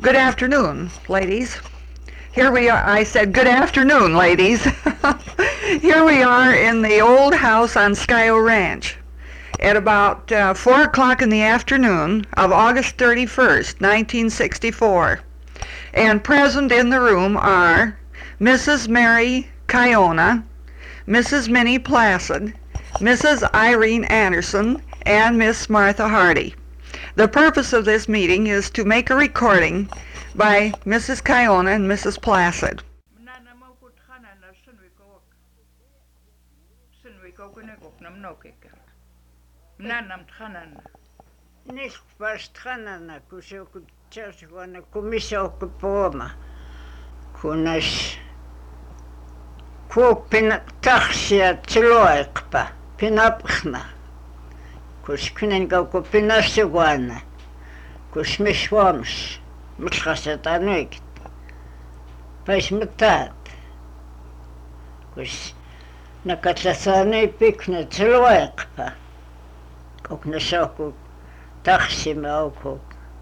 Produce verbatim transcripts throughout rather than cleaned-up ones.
Good afternoon, ladies. Here we are. I said good afternoon, ladies. Here we are in the old house on Scio Ranch at about uh, four o'clock in the afternoon of August thirty-first, nineteen sixty-four. And present in the room are Missus Mary Kiona, Missus Minnie Placid, Missus Irene Anderson, and Miss Martha Hardy. The purpose of this meeting is to make a recording by Missus Kiona and Missus Placid. Nicht verstanden, kusho kuchas wana kumisho kupoma. Kunas kupin taxia tloekpa pinapkhna. Kus kunen go kupinaswana. Kus mishwams. Mishkasetanik. Pas metat. Kus nakatlasane pikna tloekpa. Kokna shoku taxima oko.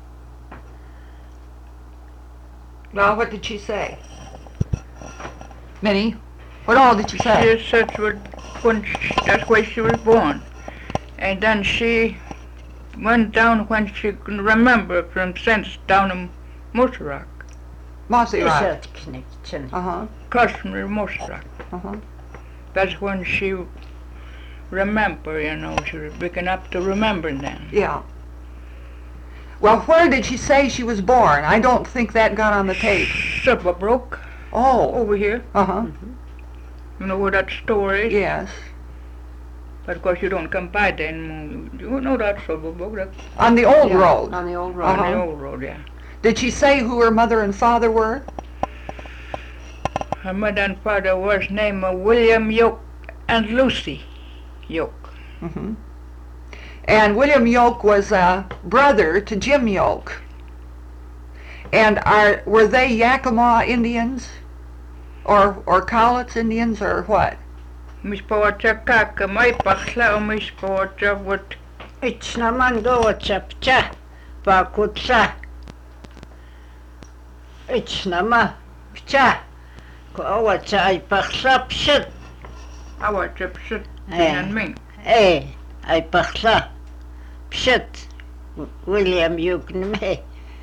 Well, what did she say? Minnie, what all did she say? She said what, when she, that's where she was born. And then she went down when she could remember from since down in Moose Rock. Mossy Rock. Uh-huh. Customary Moose Rock. Uh-huh. That's when she remember, you know, she was big enough to remember then. Yeah. Well, where did she say she was born? I don't think that got on the tape. Silverbrook, Oh. over here. Uh-huh. You know where that store is? Yes. But of course you don't come by there anymore. You know that Silverbrook, that's On the old road. On the old road. Uh-huh. on the old road, yeah. Did she say who her mother and father were? Her mother and father was named William Yoke and Lucy Yoke. Mm-hmm. And William Yoke was a brother to Jim Yoke. And are were they Yakima Indians? Or or Cowlitz Indians or what? Mispowacha kaka mai pakhla o mispowacha what It's naman go chapcha pakutsa. It's nama pcha. Ko awacha ay pakhla pshat. our trip should Eh. and me. Eh, ay pakhla pshat. William Yuknme.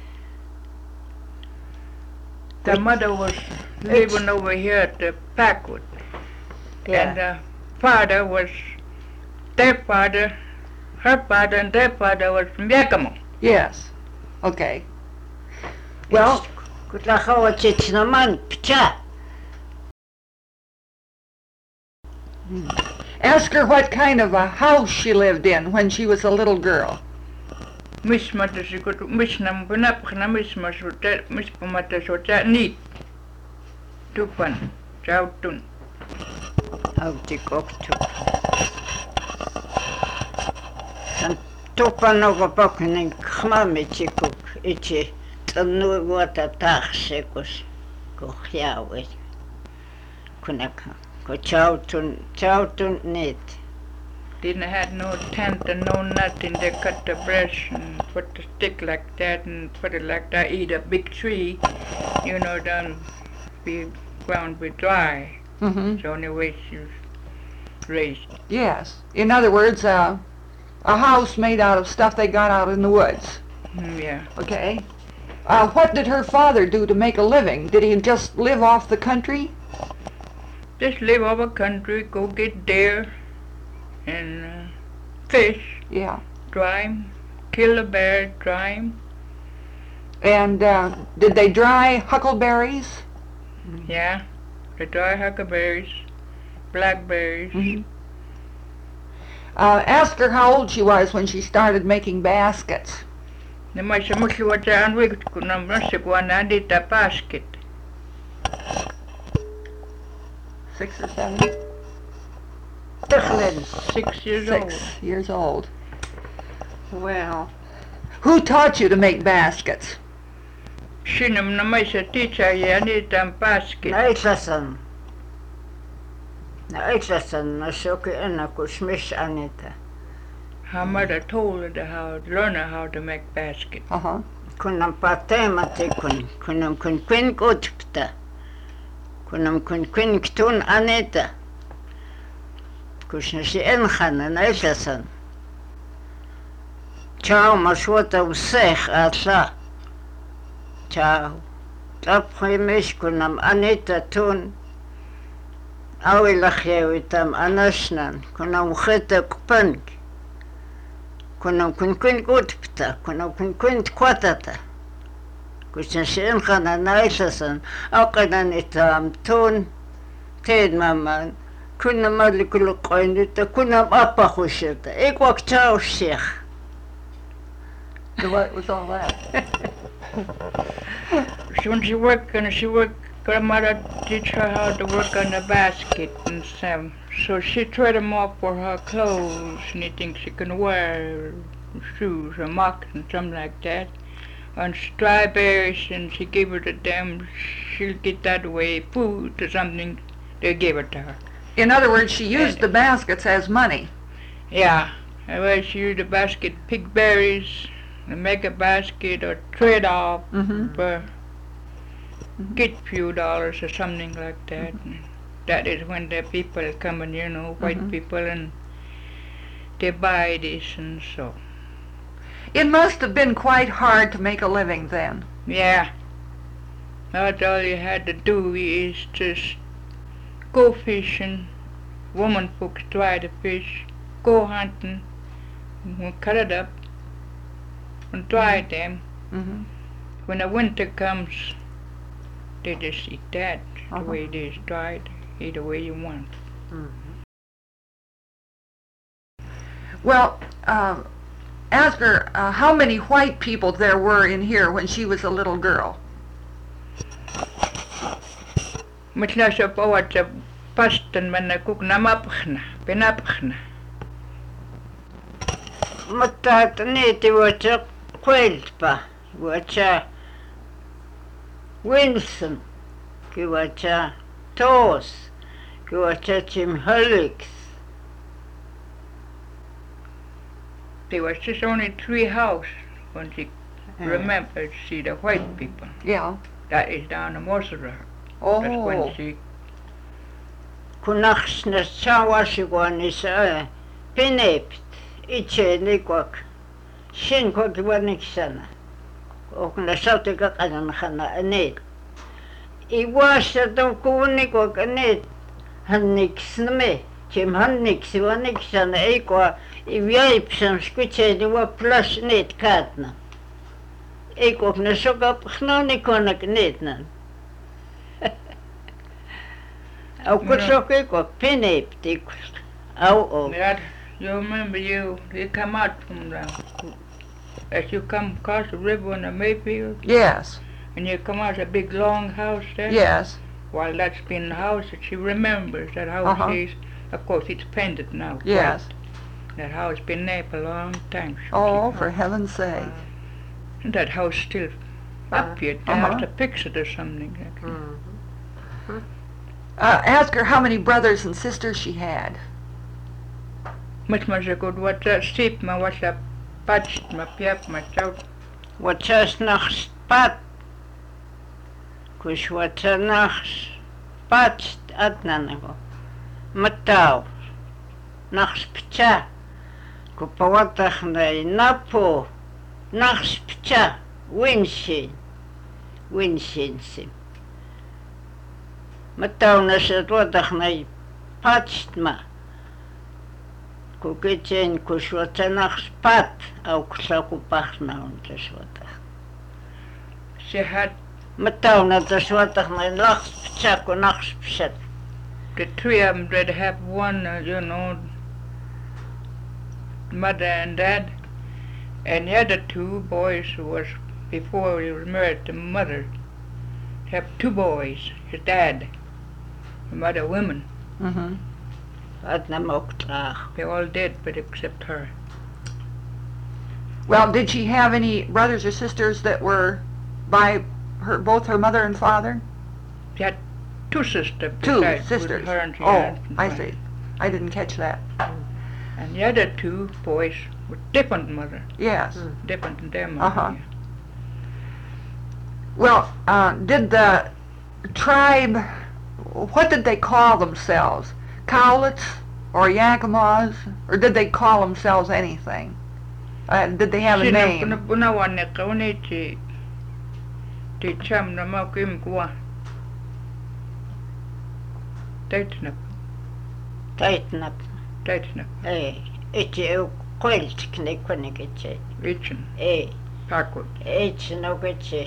The mother was living over here at the Packwood. And Yeah. the father was, their father, her father and their father was from Yakima. Yes. Okay. Well, Kutlahawa it's naman pcha. ask her what kind of a house she lived in when she was a little girl. Miss mother she could miss nam bunap na miss mas hotel miss pamata hotel neat. Tupan, chautun. How to cook to. And tupan over poking khmami chikuk ichi tanu wata taxekos kokhyawe. Kunaka. Ko chautun chautun neat. Didn't have no tent and no nothing. They cut the brush and put the stick like that and put it like that. Eat a big tree, you know, then be ground be dry. Mm-hmm. It's the only way she was raised. Yes. In other words, uh, a house made out of stuff they got out in the woods. Mm, yeah. Okay. Uh, what did her father do to make a living? Did he just live off the country? Just live over country, go get deer and uh, fish, Yeah. dry 'em, kill a bear, dry 'em. And uh, did they dry huckleberries? Yeah. The dry huckleberries, blackberries. Mm-hmm. Uh, ask her how old she was when she started making baskets. The much much what I unwicked could not one and did a basket. Six or seven? Tichlin. Six years old. Six years old. Well, Who taught you to make baskets? Shinum na may sa teacher ya did a basket. Naitlasan. Naitlasan na shoki ena kushmish anita. Her mother told her how learn her how to make basket. Uh-huh. kunam patema kun kunam kun kun kutpta kunam kun kun ktun aneta kushna si enkhana naisasan chao maswata usekh atla chao tapkhimish kunam aneta tun awilakhewitam anashnan kunam kheta kupank kunam kun kun kutpta kunam kun kun kwatata kushna si enkhana naisasan aqanan itam tun ted maman kunam malikul qoinita kunam apa khushata ikwak chao sheikh. So what was all that? So when she worked, and she worked, grandmother teach her how to work on the basket and stuff. So she tried them off for her clothes, and she thinks she can wear shoes or moccasins, something like that. And strawberries, and she gave it to them. She'll get that way food or something. They gave it to her. In other words, she used the baskets as money. Yeah, well, she used the basket, pick berries, and make a basket or trade off Mm-hmm. for get few dollars or something like that. And that is when the people come and, you know, white Mhm. people, and they buy this and so. It must have been quite hard to make a living then. Yeah, that's all you had to do is just go fishing. Woman folks try to fish, go hunting, and we'll cut it up and dry them. Mm-hmm. When the winter comes, they just eat that Uh-huh. the way it is dried, eat the way you want. Well, uh, ask her uh, how many white people there were in here when she was a little girl. Much less of what the pastan when the cook namapchna, penapchna. Matat neti wacha kwelpa wacha Wilson ki wacha Tos ki wacha Jim Helix. There was just only three houses when she remembered to see the white people. Yeah. That is down the Mosera. Oh. That's when she Kunachsna chawashigwanisa penept iche nikwak shin kwak waniksana okna sautika kanan khana anet iwasha do kunikwak anet hanniksnme Jim Hannix waniksana ikwa iwyaypsam skuche diwa plus net katna ikwak na sokap khnoni konak netnan Au kutsok ikwak penept ikwak au au that you remember you you come out from the as you come across the river in the Mayfield Yes. and you come out a big long house there. Yes. Well, that's been the house that she remembers. That house Uh-huh. is, of course, it's painted now. Yes. white. That house been there for a long time. she Oh, said. for heaven's sake. And that house still up yet. They Uh-huh. have to fix it or something. Uh, ask her how many brothers and sisters she had. Much much a good what that sheep ma what that patch ma piap ma chow. Wachas nach spat. Kush wacha nach spat atnanago. Matau. Nach spcha. Kupawatach na napo. Nach spcha. Winshin. Winshin sim. Matau na shatwatach na patchtma. Kukitchen kushwata nach spat. Au kusakupachna un tashwatach. She had Matau na tashwatach na nach spcha ku nach spchat. the three of them. They'd have one, uh, you know, mother and dad, and the other two boys who was before he was married to mother. Have two boys. His dad, the mother women. Mm-hmm. Atna moktlach. They all dead, but except her. Well, did she have any brothers or sisters that were by her, both her mother and father? She had two sisters. Two besides, with sisters. Her and she Oh, had- I see. I didn't catch that. And the other two boys with different mother, Yes. different than their mother. Uh-huh. yeah. Well, uh, did the tribe, what did they call themselves? Cowlitz or Yakimas? Or did they call themselves anything? Uh, did they have a Sinä name? puna punavanne kauniiti. Ti cham na mau kim kwa. Täitnä, Taitnap. täitnä. Ei. Itse ei koiltik ne konekitse. Vitsin, Ei. pakut. Itse no kitse.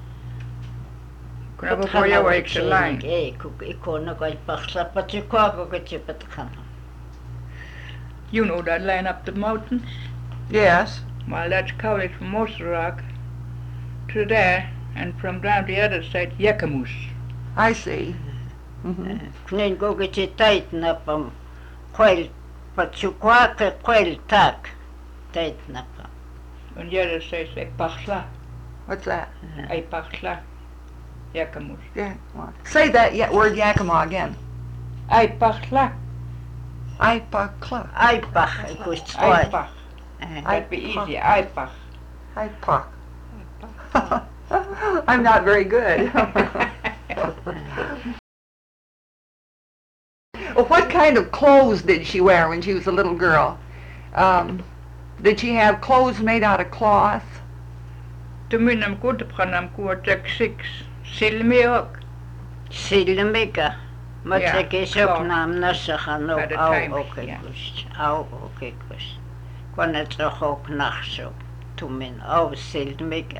Kun apu poja vaikka se lain. Ei, kun ikona kai paksa patsi kaako kitse patkan. You know that line up the mountains? Yes. Well, that's Cowlitz from Moserock to there, and from down the other side, Yakamus. I see. Mm-hmm. Kunin go kitse taitnapam. Koil patsi kaako koil tak. Taitnapam. On the other side, say Pachla, What's that? ay Pachla, Yakamus. Yeah. well, Say that ya- word Yakima again. Ay Pachla, Aipakla. Aipach ikus ay tvoi. Pach. That'd be easy, ay Pach. Aipak. I'm not very good. Well, what kind of clothes did she wear when she was a little girl? Um, did she have clothes made out of cloth? Tuminam kutapkanam kuotek six. Silmiok. Silmikä. Mä Ja, tekin klart. sopnam nassahan At the au time, okikus. Au okikus. Kun et rohok nahsu. Tumin au silmikä.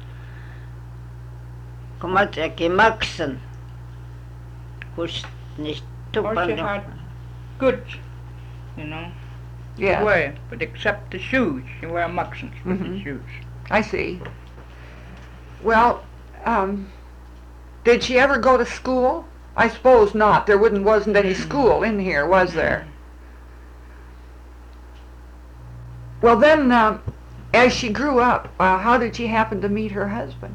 Kun mä tekin maksan. Kus niistä Or she tupan. had goods, you know, to Yeah, wear, but except the shoes. She wear moccasins with the Mhm. shoes. I see. Well, um, did she ever go to school? I suppose not. There wouldn't wasn't any Mm. school in here, was there? Well, then, um, as she grew up, uh, how did she happen to meet her husband?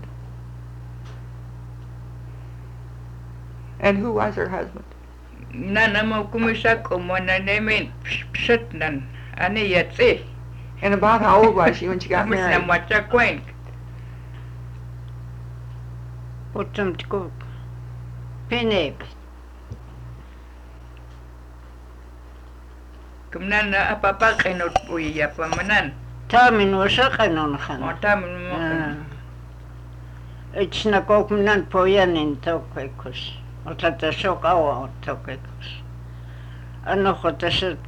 And who was her husband? Nana mo kumisak umana nemin psitnan. Ani yatsi. And about how old was she when she got Kumisna married? macha kwenk. Putum tku. Pineb. Kumnana apapakinot puya pamanan. Taamin wasakanon khan. Otamin mo. Itsna kokmnan pojanin tokikus. Otata sok awa tokikus. Anocho tässä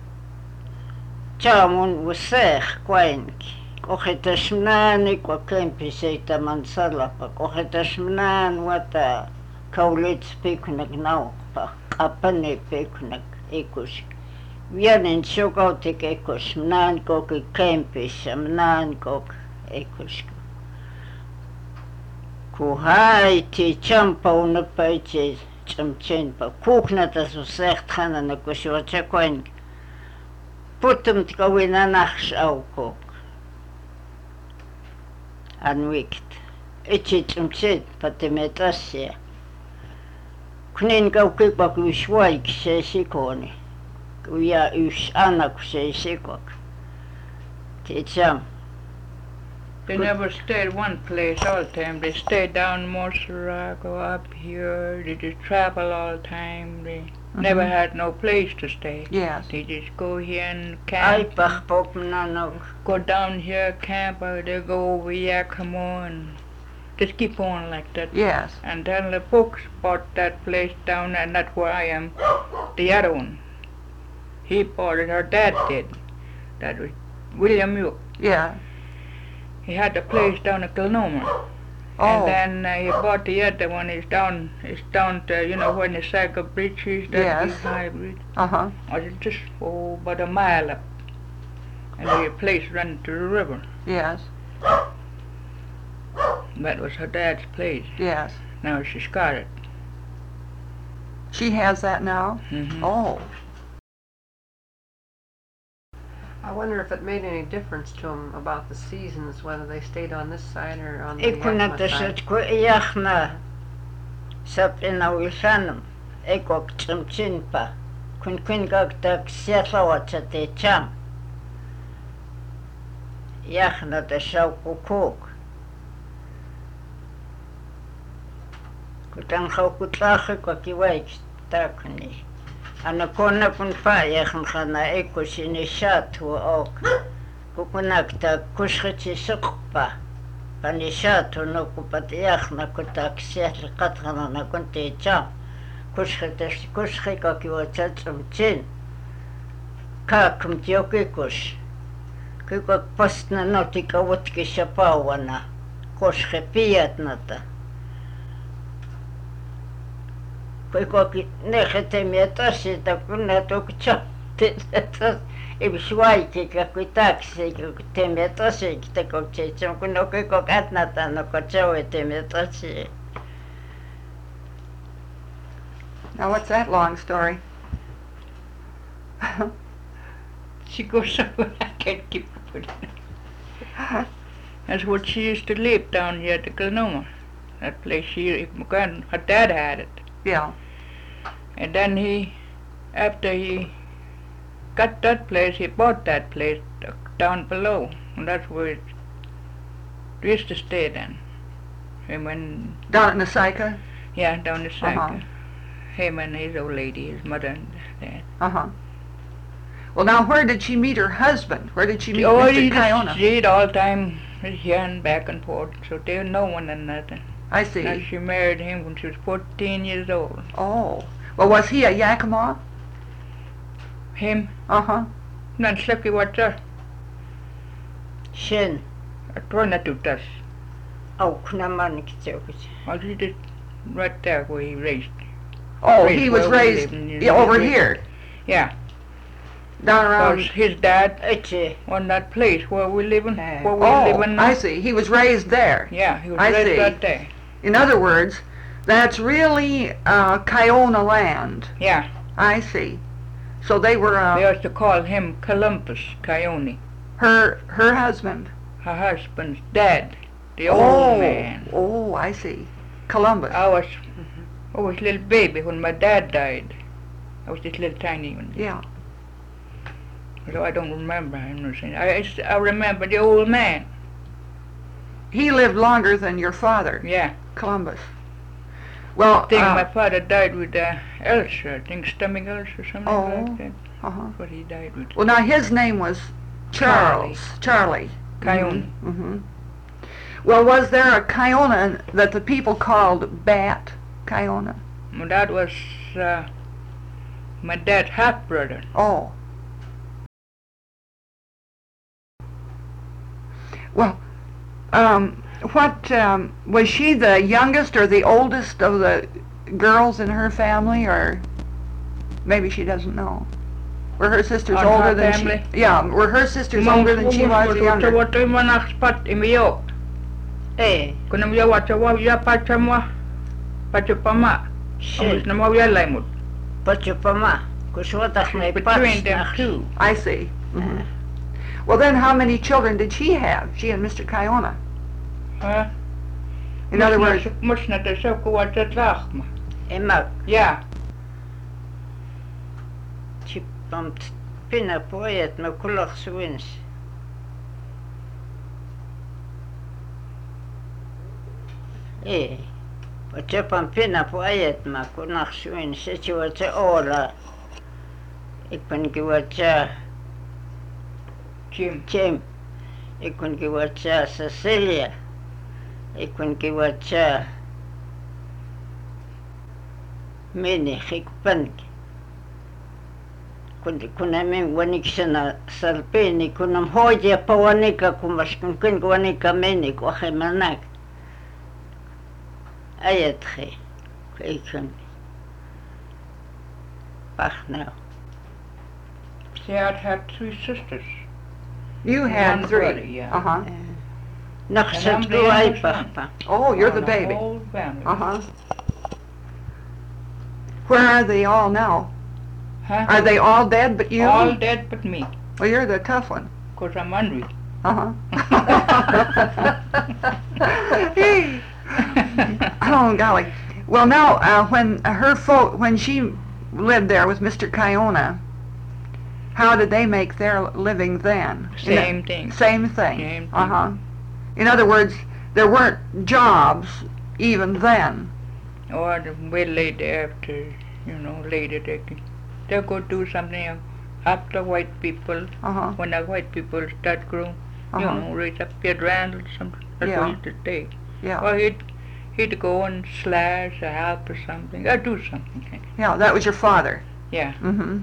Tjaamun useh kuenki. Kohetas mnani kwa kempi seitaman salapa. Kohetas mnan wata kaulits pikunak naukpa. Kapane pikunak ikus. Vienen sokautik ikus. Mnan koki kempissa. Mnan kok ikus. Ku haiti champauna paitsi chamchenpa. Kuknatas useh thanana kusiwatsa kuenki. Putum tkawina nahs aukok. Anwikt. Itchi tsimtsit patimetassia. Kunin kaukikpak ys vaik se sikoni. Kuja ys anak se sikok. Tietsam. They never stayed one place all the time. They stayed down Moserock or up here. They just travel all the time. They never had no place to stay. Yes. They just go here and camp. Aipach popnanok. Go down here, camp, or they go over here, come on. Just keep on like that. Yes. And then the folks bought that place down, and that's where I am. The other one. He bought it, her dad did. That was William York. Yeah. He had the place down at Kilnoma. Oh. And then uh, he bought the other one. It's down, it's down to, you know, where the Saga Bridge is, that Yes. big high bridge. Uh-huh. Or it's just oh, about a mile up. And the place ran to the river. Yes. That was her dad's place. Yes. Now she's got it. She has that now? Mm-hmm. Oh. I wonder if it made any difference to them about the seasons, whether they stayed on this side or on the Yakima Ikunata side. sat ku iachna. Sapina wilsanum. Ekok tsimtsinpa. Kun kun kaktak siatlawatsa te cham. Iachna te saukukuk. Kutan haukutlahe kwa kiwaik takuni. Ana kona kun payahan khana ekusini shatu ok. Kukunakta kushkiti sukpa. Pani shatu no kupatiachna kutaksel katkana na kunti cham. Kushkiti kushkika kiwachatsum chin. Kakum tiokikus. Kiko postna notika wotki shapawana. Koshke pijatnata. Kiko nehete mietasi ta kunna tukcha. Ibswaiki ka kuitaksi ka temietasi kita kokchecham kunno kiko katnata no kochawe temietasi. Now what's that long story? She goes so I can't keep up with it. That's what she used to live down here at the Glenoma. That place she, her dad had it. Yeah. And then he, after he got that place, he bought that place down below. And that's where it, we used to stay then. And when, Down in the Syca? yeah, down the side. Uh-huh. Him and his old lady, his mother and dad. Uh-huh. Well, now where did she meet her husband? Where did she meet Oh, Mister he Kiona? stayed all the time here and back and forth, so they know one another. I Now see. she married him when she was fourteen years old. Oh. Well, was he a Yakima? Him, Uh-huh. nan slippy what's that? Shin. A torna to us. Au kuna man kitokich. Well, he did right there where he raised. Oh, Raised he was where we raised live in- yeah, over raised- here. Yeah, Down around... because his dad Eche. on that place where we live in, Uh, where we Oh, live in now. I see. He was raised there. Yeah, he was I raised see. right there. In other words, that's really uh, Kiona land. Yeah, I see. So they were they uh, used to call him Columbus Coyote, her her husband. her husband's dad, the oh, old man. Oh, I see. Columbus. I was, I was a little baby when my dad died. I was just little tiny one. Yeah. So I don't remember him. I, I, I remember the old man. He lived longer than your father, Yeah. Columbus. Well, I think uh, my father died with uh, ulcer, I think stomach ulcer or something Oh. like that. uh-huh. That's what he died with. Well, now his name was Charles. Charlie. Coyote. Mm-hmm. Well, was there a Kiona that the people called Bat Kiona? Well, that was uh, my dad's half brother. Oh. Well, um, what, um, was she the youngest or the oldest of the girls in her family, or maybe she doesn't know? Were her sisters On older her than family? she? Yeah, were her sisters older than she was, or younger? What do you want to spot in me up? Eh. Kuna mja wacha wa ya pacha mwa pacha pama. Shin. Na mwa ya laimut. Pachupama. Kushwatach me Between them pats. two. I see. Mhm. Well, then how many children did she have, she and Mister Kiona? Huh? In other words, Much na te so ko wacha tlachma. Emak. Yeah. Chipam pina poet me kulach swins. Eh. Chipam pina poet me kulach swins. Sechi wacha ola. Ik ben gewacha Jim. Jim. Ik ben gewacha Cecilia. Ik ben gewacha Mini Hikpank. Kun kuna min waniksana salpeni kunam hoja pawanika kumas kun kun wanika meni ko hemanak. Ayathe. Kaikun. Bach now. She had had three sisters. you had One three. brother, yeah. Uh-huh. Naksat the go youngest ay one. papa. Oh, you're the On baby. whole family. Uh-huh. Where are they all now? Huh? Are they all dead but you? All dead but me, Well, you're the tough one. because I'm hungry. Uh-huh. Oh, golly. Well, now, uh, when her folk, when she lived there with Mister Kiona, how did they make their living then? In the- Same thing. Same thing. Same thing. Uh-huh. In other words, there weren't jobs even then. or the way late after, you know, later they can, they'll go do something else. After white people, Uh-huh. when the white people start growing, you Uh-huh. know, raise up Pied Randall or something. That's Yeah. what he used to take. Yeah. Or he'd, he'd go and slash or help or something, or do something. Yeah, that was your father. Yeah. Mm-hmm.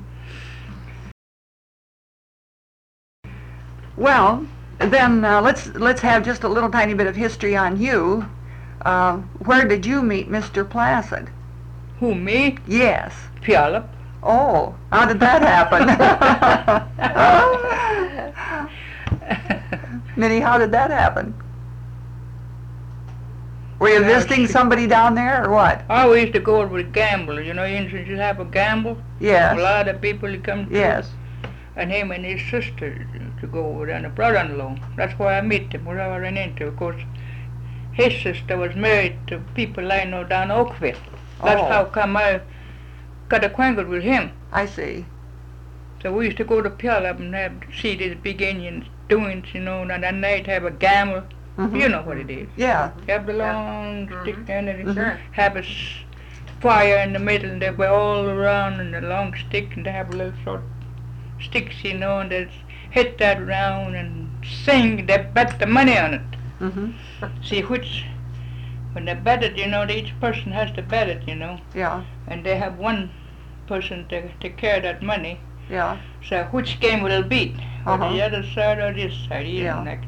Well, then uh, let's let's have just a little tiny bit of history on you. Uh, where did you meet Mister Placid? Who, me? Yes. Puyallup. Oh, how did that happen? Minnie, how did that happen? Were you Yeah, visiting she- somebody down there or what? I always used to go over to gamble. You know, you used to have a gamble. A Yes. lot of people would come to Yes. and him and his sister to go over there, and a brother-in-law. That's why I met him, where I ran into. Of course, his sister was married to people I know down Oakville. That's Oh. how come I got acquainted with him. I see. So we used to go to Puyallup and have see these big Indians doings, you know, and at night have a gamble. Mhm. You know what it is. Yeah. Have the Yeah. long stick Mhm. and it Sure. have a s- fire in the middle, and they were all around and the long stick, and they have little short sticks, you know, and they hit that round and sing. They bet the money on it. Mm-hmm. See which, when they bet it, you know, each person has to bet it, you know, Yeah. and they have one person to take care of that money. Yeah. So which game will it beat? Uh-huh. On the other side or this side? He Yeah. didn't like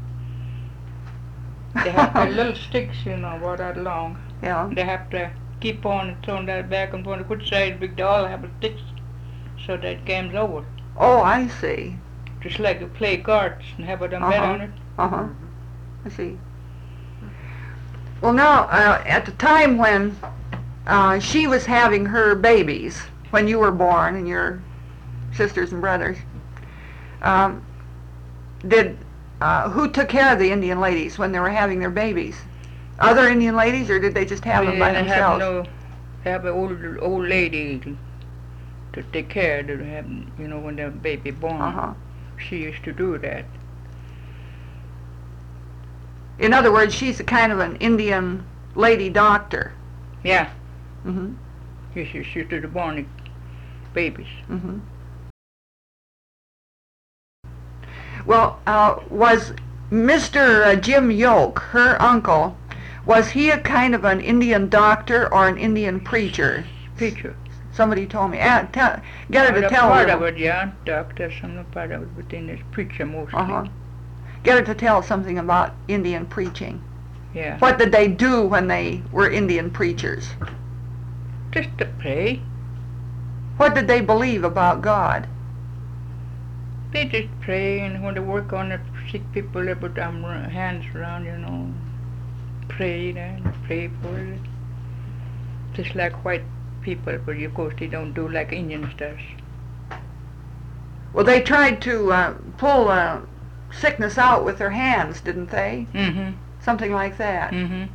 that. They have their little sticks, you know, about that long. Yeah. They have to keep on throwing that back and forth. Which side big they all have sticks, so that game's over. Oh, I see. Just like you play cards and have them bet Uh-huh. on it. Uh-huh. I see. Well, now, uh, at the time when uh, she was having her babies, when you were born and your sisters and brothers, um, did uh, who took care of the Indian ladies when they were having their babies? Other Indian ladies, or did they just have them by They have themselves? no, they have an old old lady to, to take care of them, you know, when the baby born. Uh-huh. She used to do that. In other words, she's a kind of an Indian lady doctor. Yeah, Mm-hmm. she she she used to born the babies. Mm-hmm. Well, uh, was Mister Uh, Jim Yoke, her uncle, was he a kind of an Indian doctor or an Indian preacher? Preacher. Somebody told me. Uh, tell, get her Well, to a tell part me. of it, yeah, doctor, some part of it, but then it's preacher mostly. Uh-huh. Get her to tell something about Indian preaching. Yeah. What did they do when they were Indian preachers? Just to pray. What did they believe about God? They just pray, and when they work on the sick people, they put their hands around, you know, pray and pray for it. Just like white people, but of course they don't do like Indians does. Well, they tried to uh, pull uh, sickness out with their hands, didn't they? Mm-hmm. Something like that. Mm-hmm.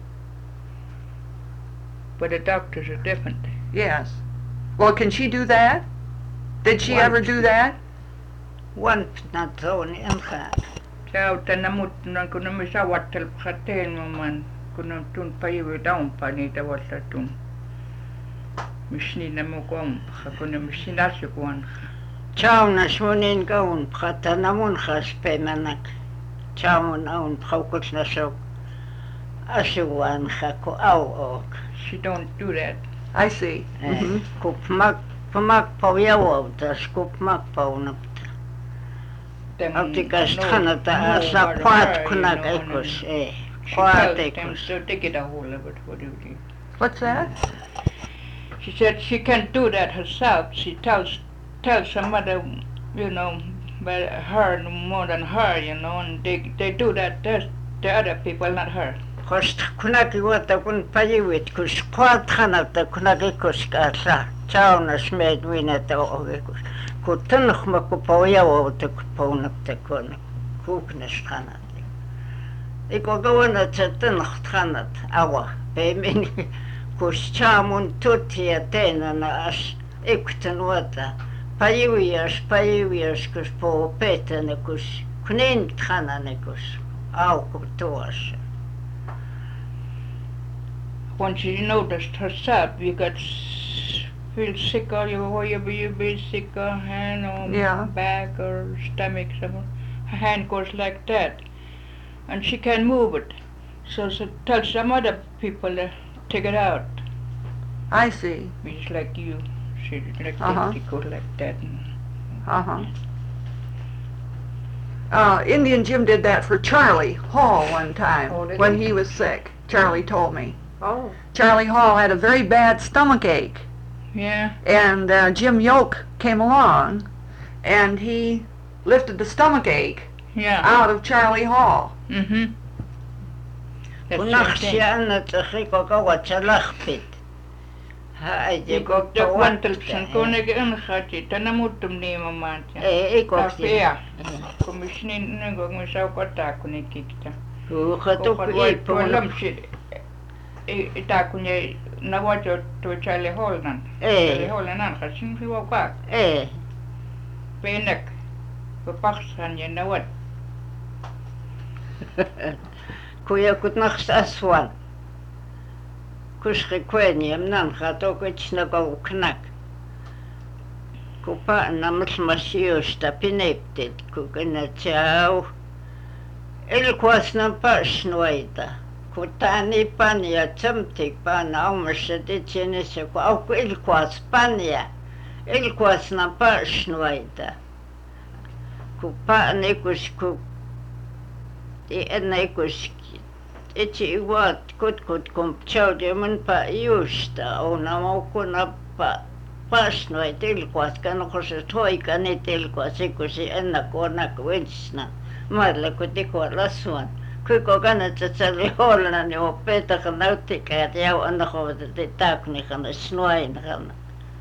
But the doctors are different. Yes. Well, can she do that? Did she Once. ever do that? One not thrown in her. Sa tanamut na kuno mi sa watel phaten mo man kuno tun pa iwe down pa ni ta wata tun. Mishni na mo kom kuno mishina su kon. Chauna shmunin gaun prata namun khas pemanak. Chaun aun phaukuts na sok. Asuwan khako au ok. She don't do that. I see. Mm-hmm. Kupmak pumak pawiawo tas kupmak paunap. Them Optikas know- kanata know asa about kwat her, you kunak know, and ekos eh. She Kwat tells them ekos. to take it a whole of it. What do you do? What's that? She said she can't do that herself. She tells tells some other, you know, but her more than her, you know, and they they do that. There's the other people, not her. Kost kunak iwata kun payiwit kus kwat kanata kunak ekos kasa. Chauna smed winata o ekos. Kutanuk makupawiawo te kupaunap te kunak. Kuknes kanat. Iko gawana tsatanuk kanat awa. Pemini kus chamun tutia tena na as ikutan wata. Payiwias payiwias kus po petane kus kunin kanane kus. Au kutuas. when she noticed herself, you got s- feel sick or you wherever you be sick or hand or Yeah. back or stomach, somewhere. Her hand goes like that, and she can move it. So she tell some other people to take it out. I see. It's like you. She like Uh-huh. that, it goes like that. And, Uh-huh. Uh, Indian Jim did that for Charlie Hall one time Oh, did when he? he was sick. Charlie told me. Oh, Charlie Hall had a very bad stomach ache, yeah. and uh, Jim Yoke came along, and he lifted the stomach ache Yeah. out of Charlie Hall. Mm-hmm. That's the Kunach same thing. siya tsaki ko ka watsalakpit. Ha ay Ik ko ook de wantelpsen kon ik ingaatje, dan moet hem nemen maatje. Eh, ik ook Afia. Commissioner nu ook me zou kort kon ik kijken. Hoe gaat ook Ook ie wat po. lamsje. Ik daar kon je na wat je to Charlie Hall dan. Charlie Eh, Hall en dan gaat zien hoe ook. eh. Benek. Verpacht gaan je na wat. Kuya kut nach aswan. Kushke kweni amnan gaat ook iets na go knak. Kupa na msmasio sta pineptet kukena chao. El kwas na pas noita. Kutani pania tsamtik pana aumasete chene se ko au el kwas pania. El kwas na pas noita. Kupa ne kushku. E ena kushki. Itse wat kut kut kom chau de mun pa justa o na mo kuna pa pas noi tel kwas kan ko se toi kan tel kwas ko se enna ko na ko wensna marla ko te ko la suan ku ko kana tsa tsa le holna ne o peta kana te ka te au anda ko te tak ni kana snoi na kana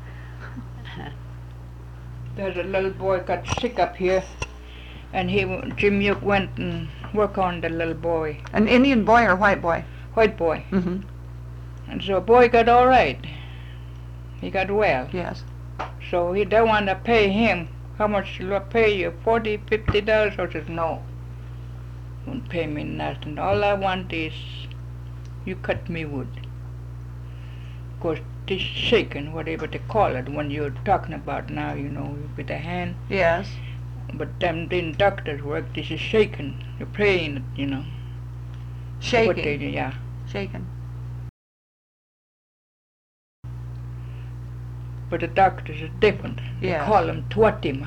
There's a little boy got sick up here, and he Jim Yook went and worked on the little boy, An Indian boy or white boy? white boy, Mm-hmm. and so boy got all right. He got well. Yes. So he don't want to pay him. How much will I pay you? Forty, fifty dollars? I said no. Won't pay me nothing. All I want is you cut me wood. Of course, this shaking, whatever they call it, when you're talking about now, you know, with the hand. Yes. But them doing doctors work, this is shaking. You're praying it, you know. What Shaking. they, yeah. Shaking. But the doctors are different. Yes. They call them twatima.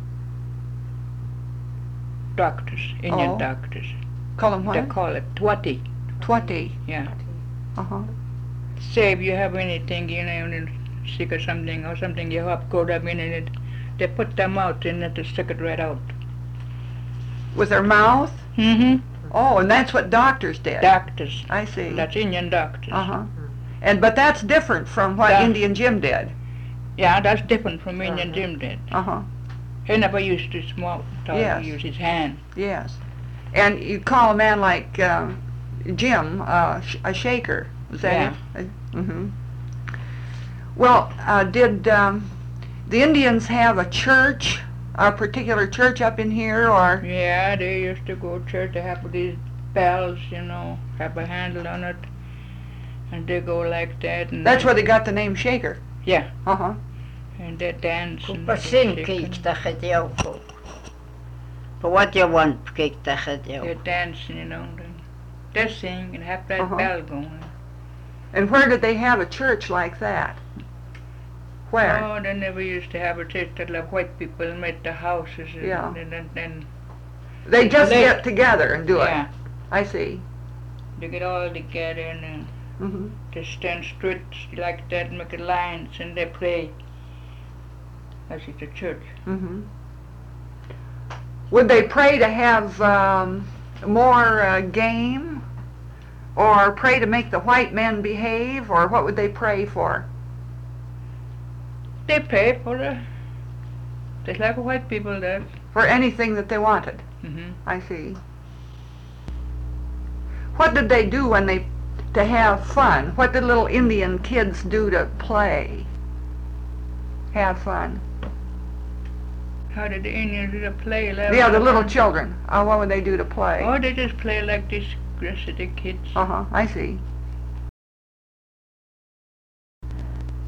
Doctors, Indian Oh. doctors. Call him They what? call it twati. Twati. Yeah. Uh-huh. Say if you have anything, you know, and sick or something, or something you have cold up in it, they put them out and they stick it right out. With their mouth? Mm-hmm. Oh, and that's what doctors did. Doctors. I see. That's Indian doctors. Uh-huh. And but that's different from what Yeah. Indian Jim did. Yeah, that's different from Indian Uh-huh. Jim did. Uh-huh. He never used to smoke. He Yes. used his hand. Yes. And you call a man like uh, Jim uh, sh- a shaker. Is that Yeah. it? Mm-hmm. Well, uh, did um, the Indians have a church, a particular church up in here, or? Yeah, they used to go to church. They have these bells, you know, have a handle on it, and they go like that. And That's where they got the name Shaker. Yeah. Uh-huh. And they dance. and Kupa they sin shake kik and ta khadiau ko. For what you want kik ta khadiau. They're dancing, you know. They, they sing and have that Uh-huh. bell going. And where did they have a church like that? Where? Oh, they never used to have a church that like white people made the houses and Yeah. and then, then They just They- get together and do yeah, it. I see. they get all together and uh, Mm-hmm. they stand straight like that, make lines, and they pray. That's at the church. Mm-hmm. Would they pray to have um, more uh, game, or pray to make the white men behave, or what would they pray for? They pray for the, just like white people does. For anything that they wanted. Mm-hmm. I see. What did they do when they to have fun? What did little Indian kids do to play? Have fun. How did the Indians do the play? Like Yeah, the little children. Uh, what would they do to play? Oh, they just play like this rest of the kids. Uh huh. I see.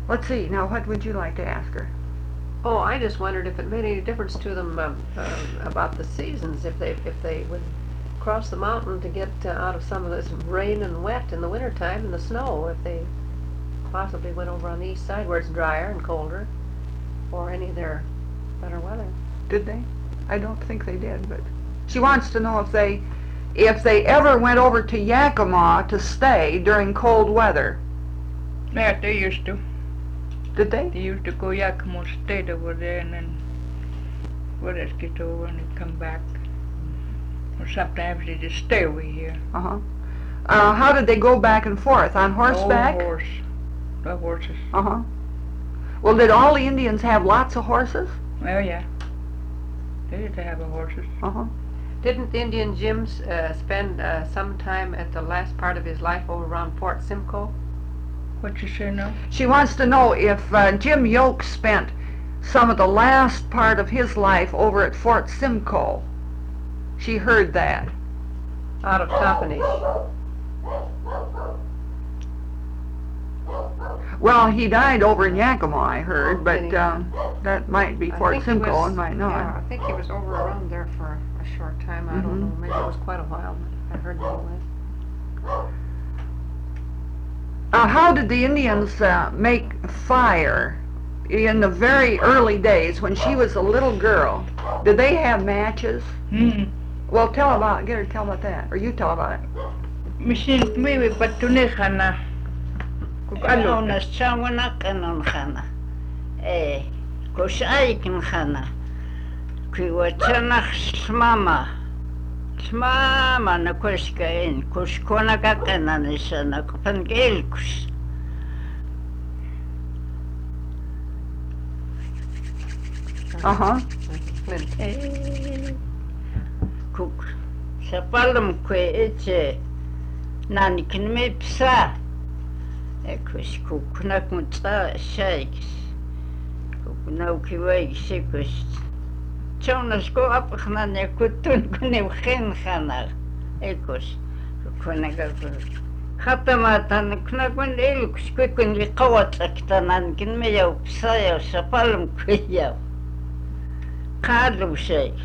Let's see, now what would you like to ask her? Oh, I just wondered if it made any difference to them um, uh, about the seasons, if they if they would cross the mountain to get uh, out of some of this rain and wet in the wintertime and the snow, if they possibly went over on the east side where it's drier and colder, or any of their better weather. Did they? I don't think they did, but she wants to know if they if they ever went over to Yakima to stay during cold weather. Yeah, they used to. Did they? They used to go Yakima State over there and then we'll just get over and then come back. Or sometimes they just stay over here. Uh-huh. Uh, how did they go back and forth? On horseback? No horse. No horses. Uh-huh. Well, did all the Indians have lots of horses? Well, yeah. They used to have a horses. Uh-huh. Didn't Indian Jim uh, spend uh, some time at the last part of his life over around Fort Simcoe? What you say now? She wants to know if uh, Jim Yoke spent some of the last part of his life over at Fort Simcoe. She heard that. Out of Toppenish. Well, he died over in Yakima, I heard, Did but he? um, that might be I Fort think he Simcoe was- and might not. Yeah, I think he was over around there for a short time. I don't Mhm. know. Maybe it was quite a while, but I heard that he went. Uh, how did the Indians uh, make fire in the very early days when she was a little girl? Did they have matches? Hmm. Well, tell about, get her to tell about that, or you tell about it. Misschien maybe but to nechana. Kauna shawana kanon khana. Eh, koshaikin khana. Kiwachana shmama. Shmama na koshkain, koshkona kakana nishana kapangelkus. Uh-huh. Flint. Eh, kuk. Sapalum kwe eche. Nani kinme psa. Ekos kuknak mutsa shakes. Kuknau kiwai sikus. Jonas go up khana kutun kune khen khana. Ekos kunaga. Khatamatan knakun elkus kukun liqawat aktanan kinme yaw psa yaw sapalum kwe yaw. Kadlu shakes.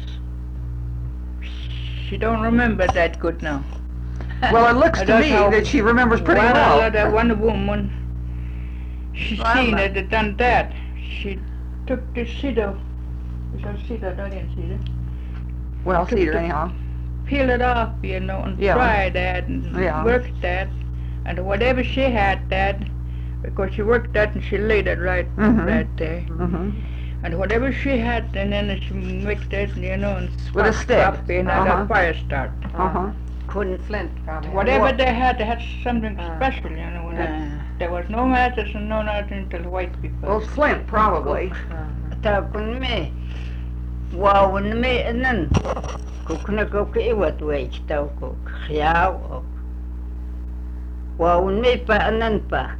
She don't remember that good now. Well, it looks to That's me how that she remembers pretty One well. other one woman, she seen Mama. it had done that. She took the cedar, is that cedar, not in cedar, Well, took Cedar, the- anyhow. peel it off, you know, and Yeah. fry that and Yeah. work that. And whatever she had that, because she worked that and she laid it right, Mhm. right there. Mm-hmm. And whatever she had, and then she mixed it, you know, and With a spark stick. up and had Uh-huh. a fire start. Uh-huh. Kun Flint, probably. Whatever What- they had, they had something Uh, special, you know. and uh, There was no matches and no nothing till white people. Well, Flint, probably. Uh, ta kun me. Wawun me nan. Kukna ko ke wat wait ta ko khiaw. Wawun me pa nan pa.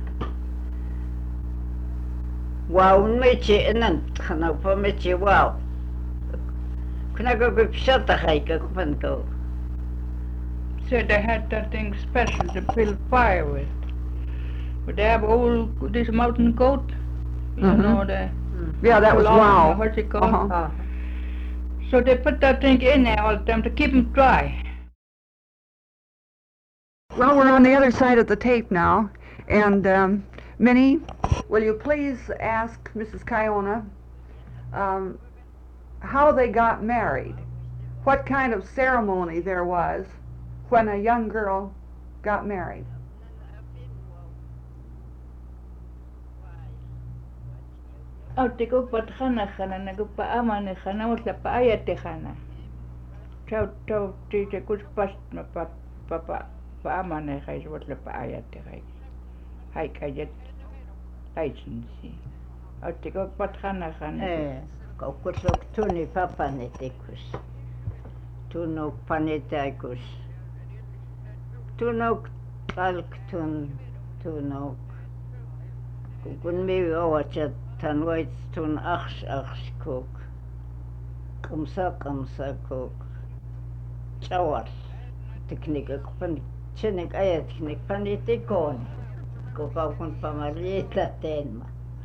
Wawun me che nan khana pa me che wow. Kuna ko ko shata khai ka pan ko. Said they had that thing special to build fire with. But they have old, this mountain goat, you Mhm. know, the... Yeah, that was long, wow. What's it called? Uh-huh. uh, So they put that thing in there all the time to keep them dry. Well, we're on the other side of the tape now, and um, Minnie, will you please ask Missus Kiona um, how they got married? What kind of ceremony there was when a young girl got married? Oh, te ko pat khana khana na ko pa amane khana was la pa ayate khana. Chau chau te te kus pas na pa pa pa pa amane khai was la pa ayate khai. Hai kayet license. Oh, te ko pat khana khana. Eh, ko kutlok tuni papa ne tekus. Tunok panetaikus. Tunok talk tun tunok. Kukun mi awachat tanwait tun achs achs kuk. Kumsa kumsa kuk. Chawar. Teknika kupan chenek aya teknik panetikon. Kukakun pamalieta tenma.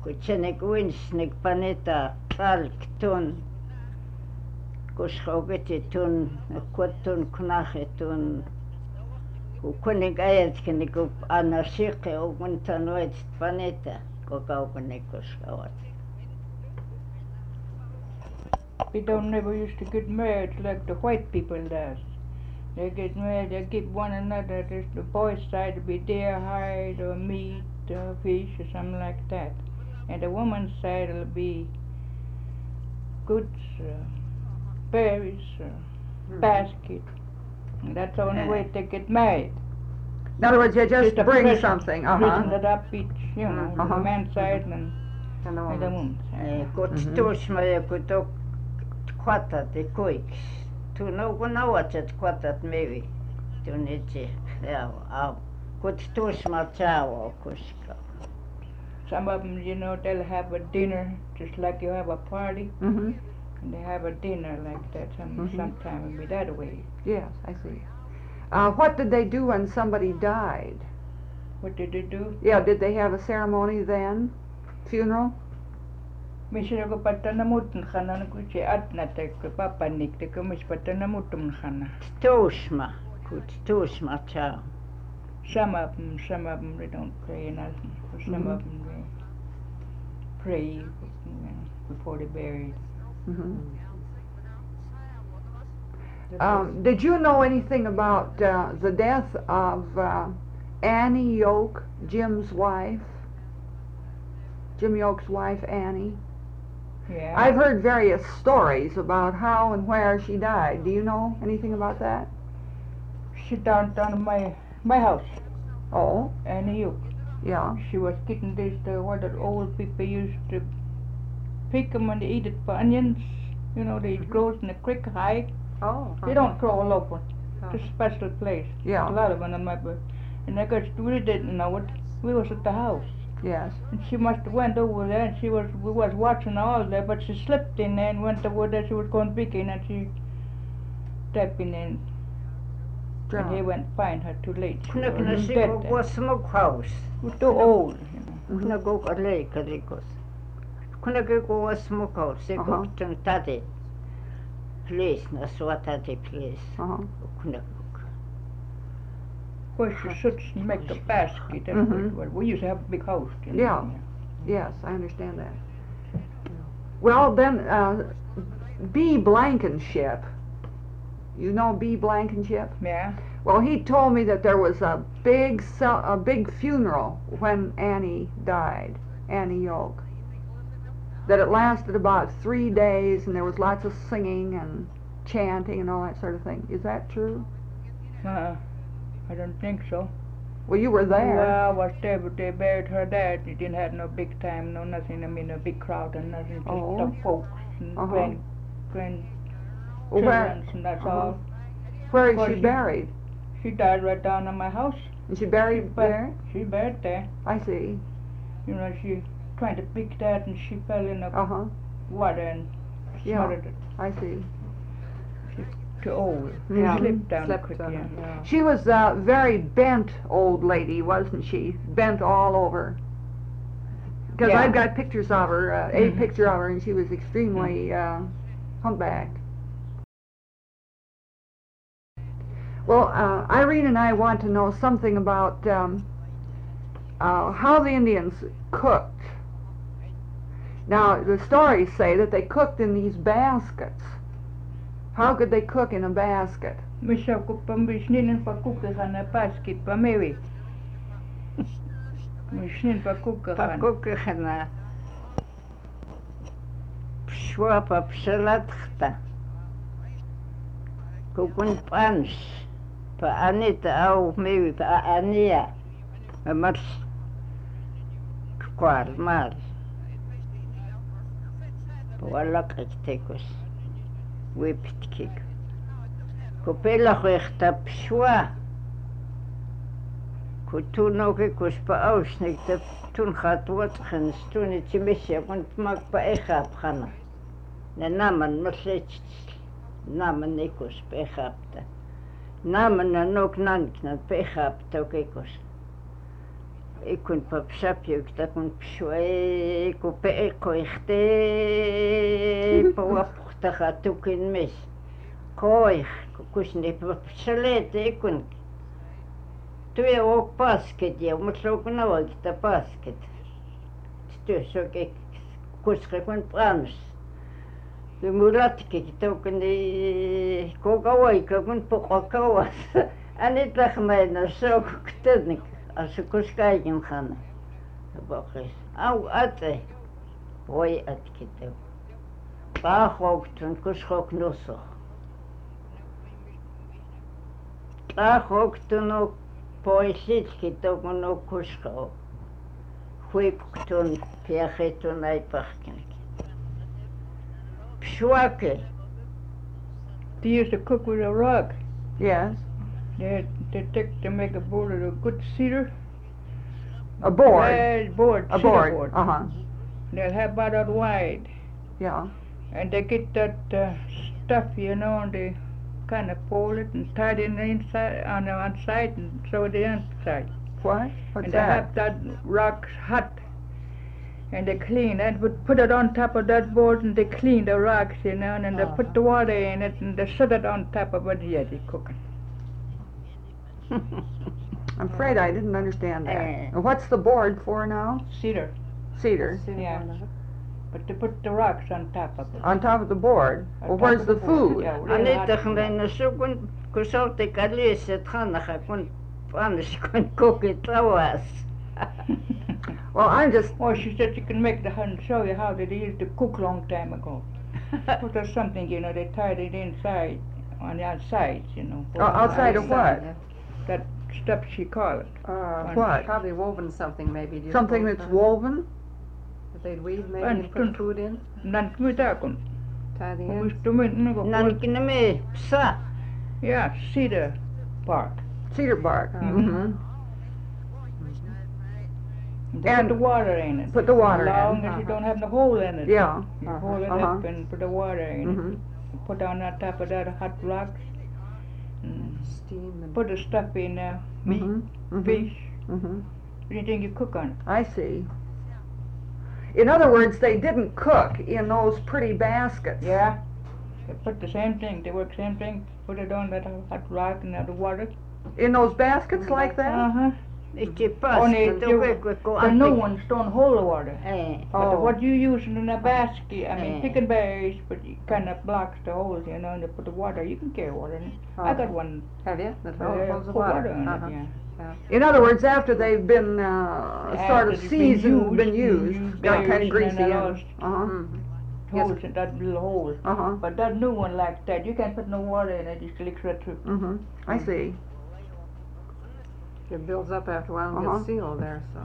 Kutsenek uinsnik paneta palk tun. Kus hoogeti tun, kuottun kunahe tun. Kunik ajatkin niinku anna sikke ukunta noit paneta, kun kaupunnikus ovat. We don't never used to get married like the white people does. They get married, they give one another, there's the boys' side to be deer hide or meat or fish or something like that. And the woman's side will be goods, uh, berries, uh, basket. And that's the only way they get married. In other words, you just a bring present- something, present uh-huh. it up each, you know, Uh-huh. the man's side and, And the and the woman. woman's side. Kut tuusma ja kutok kvatat i kuiks. Tu no kun avatset kvatat mevi. Tu nitsi jau au. Kut tuusma tjavo kuska. Some of them, you know, they'll have a dinner just like you have a party, Mm-hmm. and they have a dinner like that. Some Mhm. sometime it'll be that way. Yes, I see. Uh, what did they do when somebody died? What did they do? Yeah, did they have a ceremony then? Funeral? Missä kun patana muutun khana kun se atna te kun papanik te kun mis patana muutun khana. Tuusma. Kut tuusma tjavo. Some of them, some of them they don't pray nothing. Some Mhm. of them they pray, you know, before they buried. Mm-hmm. Um, did you know anything about uh, the death of uh, Annie Yoke, Jim's wife? Jim Yoke's wife, Annie? Yeah. I've heard various stories about how and where she died. Do you know anything about that? She down down my my house, Oh, and you. yeah. She was getting this uh, what the old people used to pick 'em and they eat it for onions. You know, they grows in the creek high. Oh. They don't grow all over. Oh. It's a special place. Yeah. A lot of them on my birth. And I guess we didn't know it. We was at the house. Yes. And she must have went over there and she was we was watching all there, but she slipped in there and went over there. She was going picking and she stepped in and, and they Drowned. went find her too late. She Kuna was kuna dead sigo there. kwa smokehouse. She was too old, you know. Mhm. Kuna go ka leika rikos. Kuna go kwa smokehouse. Sigo Uh-huh. tun tati. Please, na swatati please. Uh-huh. Kuna Where she sits and make a basket. That's Mhm. what it was. We used to have a big house. you know, Yeah. Yes, I understand that. Well, then, uh, B. Blankenship. You know B. Blankenship? Yeah. Well, he told me that there was a big cel- a big funeral when Annie died, Annie Yoke. That it lasted about three days, and there was lots of singing and chanting and all that sort of thing. Is that true? Uh, I don't think so. Well, you were there. Well, I was there, but they buried her there. They didn't have no big time, no nothing. I mean, a big crowd and nothing. Just Oh. the folks and Uh-huh. grand, grand Well, where, children, and that's uh-huh. all. where is Well, she she- buried? She died right down in my house. Is she buried But there? she buried there. I see. You know, she trying to pick that, and she fell in the Uh-huh. water and Yeah. smothered it. I see. Too old. Yeah. She slipped down Slept quick. on Yeah. it, yeah. She was a very bent old lady, wasn't she? Bent all over. Because Yeah. I've got pictures of her, uh, a Mhm. picture of her, and she was extremely uh, humpbacked. Well, uh, Irene and I want to know something about um, uh, how the Indians cooked. Now, the stories say that they cooked in these baskets. How could they cook in a basket? Missä kuppa misninen pa kukkahana paskit pa mevi. Misnin pa kukkahana. pakukihana. Pshwa pa pshalatkta. Kukun pans. Pa anita au mewi pa ania. Mars. Kwal mar. Pa walak ektekos. Wipitkik. Kupela huechta pshwa. Kutunoke kus pa ausnik te tun gaat wat gaan toen het je misje want maak pa echap gaan. Na namen merlech namen nikos pa echapta. Namen na nok nankna pa echapta ook ikos. ikun papsapjuk takun pshwe ku pe ko ikhte pawaptaha tukin mis koi kusni papshalete ikun tuja ok basket ja mutlokuna oiketa basket työ soke kuska kun prans ja mulatki token di koka oika kun poko kawas anitlah meina sok ktednik as kuskaikin khana bakis au ate oi atkite ba hoktun kuskok nuso ba hoktun poisitki tokun no kusko huiptun piahetun ai pahkin pshuake They used to cook with a rug. Yes. They they take to make a board of a good cedar. A board. Red board. A cedar board. board. Uh huh. They'll have about that wide, Yeah. and they get that uh, stuff, you know, and they kind of fold it and tie it in the inside on the outside and throw it the inside. What? What's and they that? have that rock hot, and they clean and would put it on top of that board and they clean the rocks, you know, and then they put the water in it and they set it on top of it. Yeah, they cooking. I'm afraid I didn't understand that. Eh. And what's the board for now? Cedar. Cedar. Yeah. But they put the rocks on top of it. On top of the board. On Well, top where's of the board. food? Yeah, real hot. anitlah meina sukun kusalte kalise khana kun prans kun koki tawas Well, I'm just. Oh, she said she can make the and show you how they used to cook long time ago. Put there something, you know, they tied it inside, on the outside, you know. Oh, outside of what? That stuff she called it. Uh, What? Probably woven something maybe. do you Something suppose, that's huh? woven? That they'd weave maybe And and put tun- food in, Nan kmutakun. tie the ends. nankiname psa Yeah, cedar bark. Cedar bark. Uh, Mm-hmm. They And put the water in it. Put the water As long in. as you don't have the hole in it. Yeah. You Uh-huh. hold it Uh-huh. up and put the water in Mm-hmm. it. Put on that top of that hot rocks. And steam and put the stuff in there. Meat, Mm-hmm. fish, Mm-hmm. anything you cook on it. I see. In other words, they didn't cook in those pretty baskets. Yeah. They put the same thing. They work same thing. Put it on that hot rock and the water. In those baskets like that? Uh-huh. ikke Only pas you- to ko The new ones don't hold the water. eh But Oh. what you using in a basket, I mean, Eh. picking berries, but it kind of blocks the holes, you know, and they put the water. You can carry water in it. I got one. have you? That uh, holds the put water. in Uh-huh. it, yeah. In other words, after they've been uh, sort After of it's been seasoned, been used, used, used got kind berries of greasy. and and- all. Uh-huh. Mhm. Holes in that little hole. Uh-huh. But that new one like that, you can't put no water in it. It just leaks right through. Mm-hmm. I see. It builds up after a while and Uh-huh. gets sealed there, so.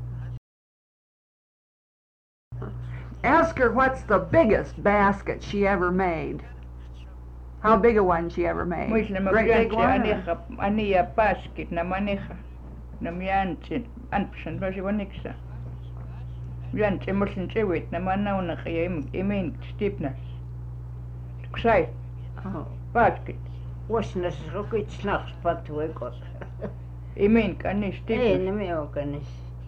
Ask her what's the biggest basket she ever made. How big a one she ever made. Muis na Great big magyansi one? or- aniha aniya basket na maniha na myansi anpsan basi waniksa. Myansi musin chewit na manaw na kaya imin steepness. Ksai oh basket. wasnas rokit snaks patwe ko Imin kani eh steepness. neme okanis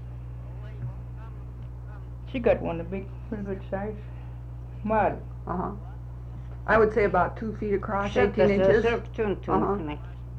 She got one a big, pretty good size. Mal. Uh-huh. I would say about two feet across, eighteen inches. Uh-huh.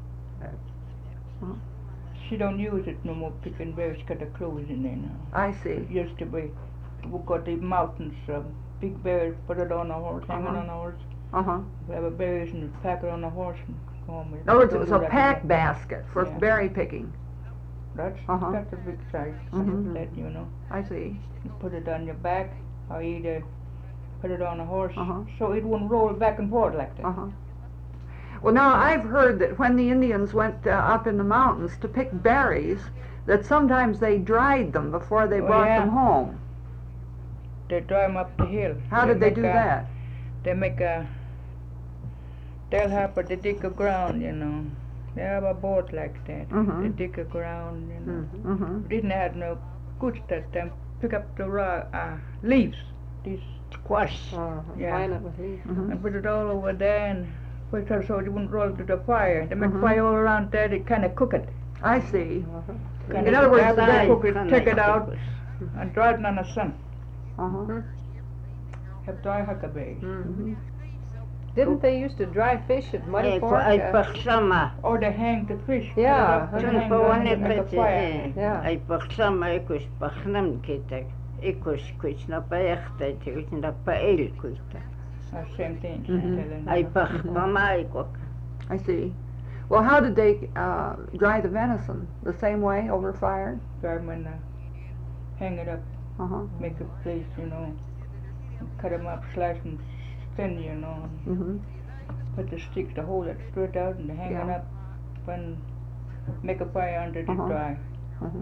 She don't use it no more. Picking berries, got the clothes in there now. I see. It used to be. We got the mountains, uh, big berries, put it on a horse, hang it Uh-huh. on a horse. Uh-huh. We have a berries and pack it on a horse and go home with it. In other words, it Don't was do a that pack again. basket for Yeah. berry picking. That's, Uh-huh. that's a big size. Mhm. That, you know. I see. You put it on your back or either put it on a horse Uh-huh. so it wouldn't roll back and forth like that. Uh-huh. Well, now I've heard that when the Indians went uh, up in the mountains to pick berries, that sometimes they dried them before they Oh, brought yeah. them home. They drive them up the hill. How did they make do a- that? They make a, they'll have a, they dig a ground, you know. They have a boat like that. Mhm. They dig a ground, you know. Mm-hmm. Didn't have no goods that time. Pick up the raw uh, leaves, these, Quash. Uh, Yeah. Line it with leaves. Mm-hmm. and put it all over there and put it so it wouldn't roll to the fire. They make Mhm. fire all around there. They kind of cook it. I see. Uh-huh. Can In it- other words, after they- they cook it, take it out and dry it in the sun. Uh-huh. Have dry huckleberries. Mhm. Didn't they used to dry fish at Muddy Ei, Fork? kun ei Uh, paksama. Or they hang the fish. Yeah, Put it up, Tun hang po it, ane make a pete fire. e. Yeah. Ei paksama ikus paknam kita. Ikus kuis na paehtai te kuis na pael kuita. Uh, Same thing. Mhm. telling Ei them. pakpama ikok. I see. Well, how did they uh, dry the venison? The same way, over fire? Dry 'em and uh, hang it up, Uh-huh. make a place, you know, and cut them up, slice them thin, you know, and Mm-hmm. put the sticks to hold it straight out and hang it Yeah. up and make a fire under to Uh-huh. dry. Uh-huh.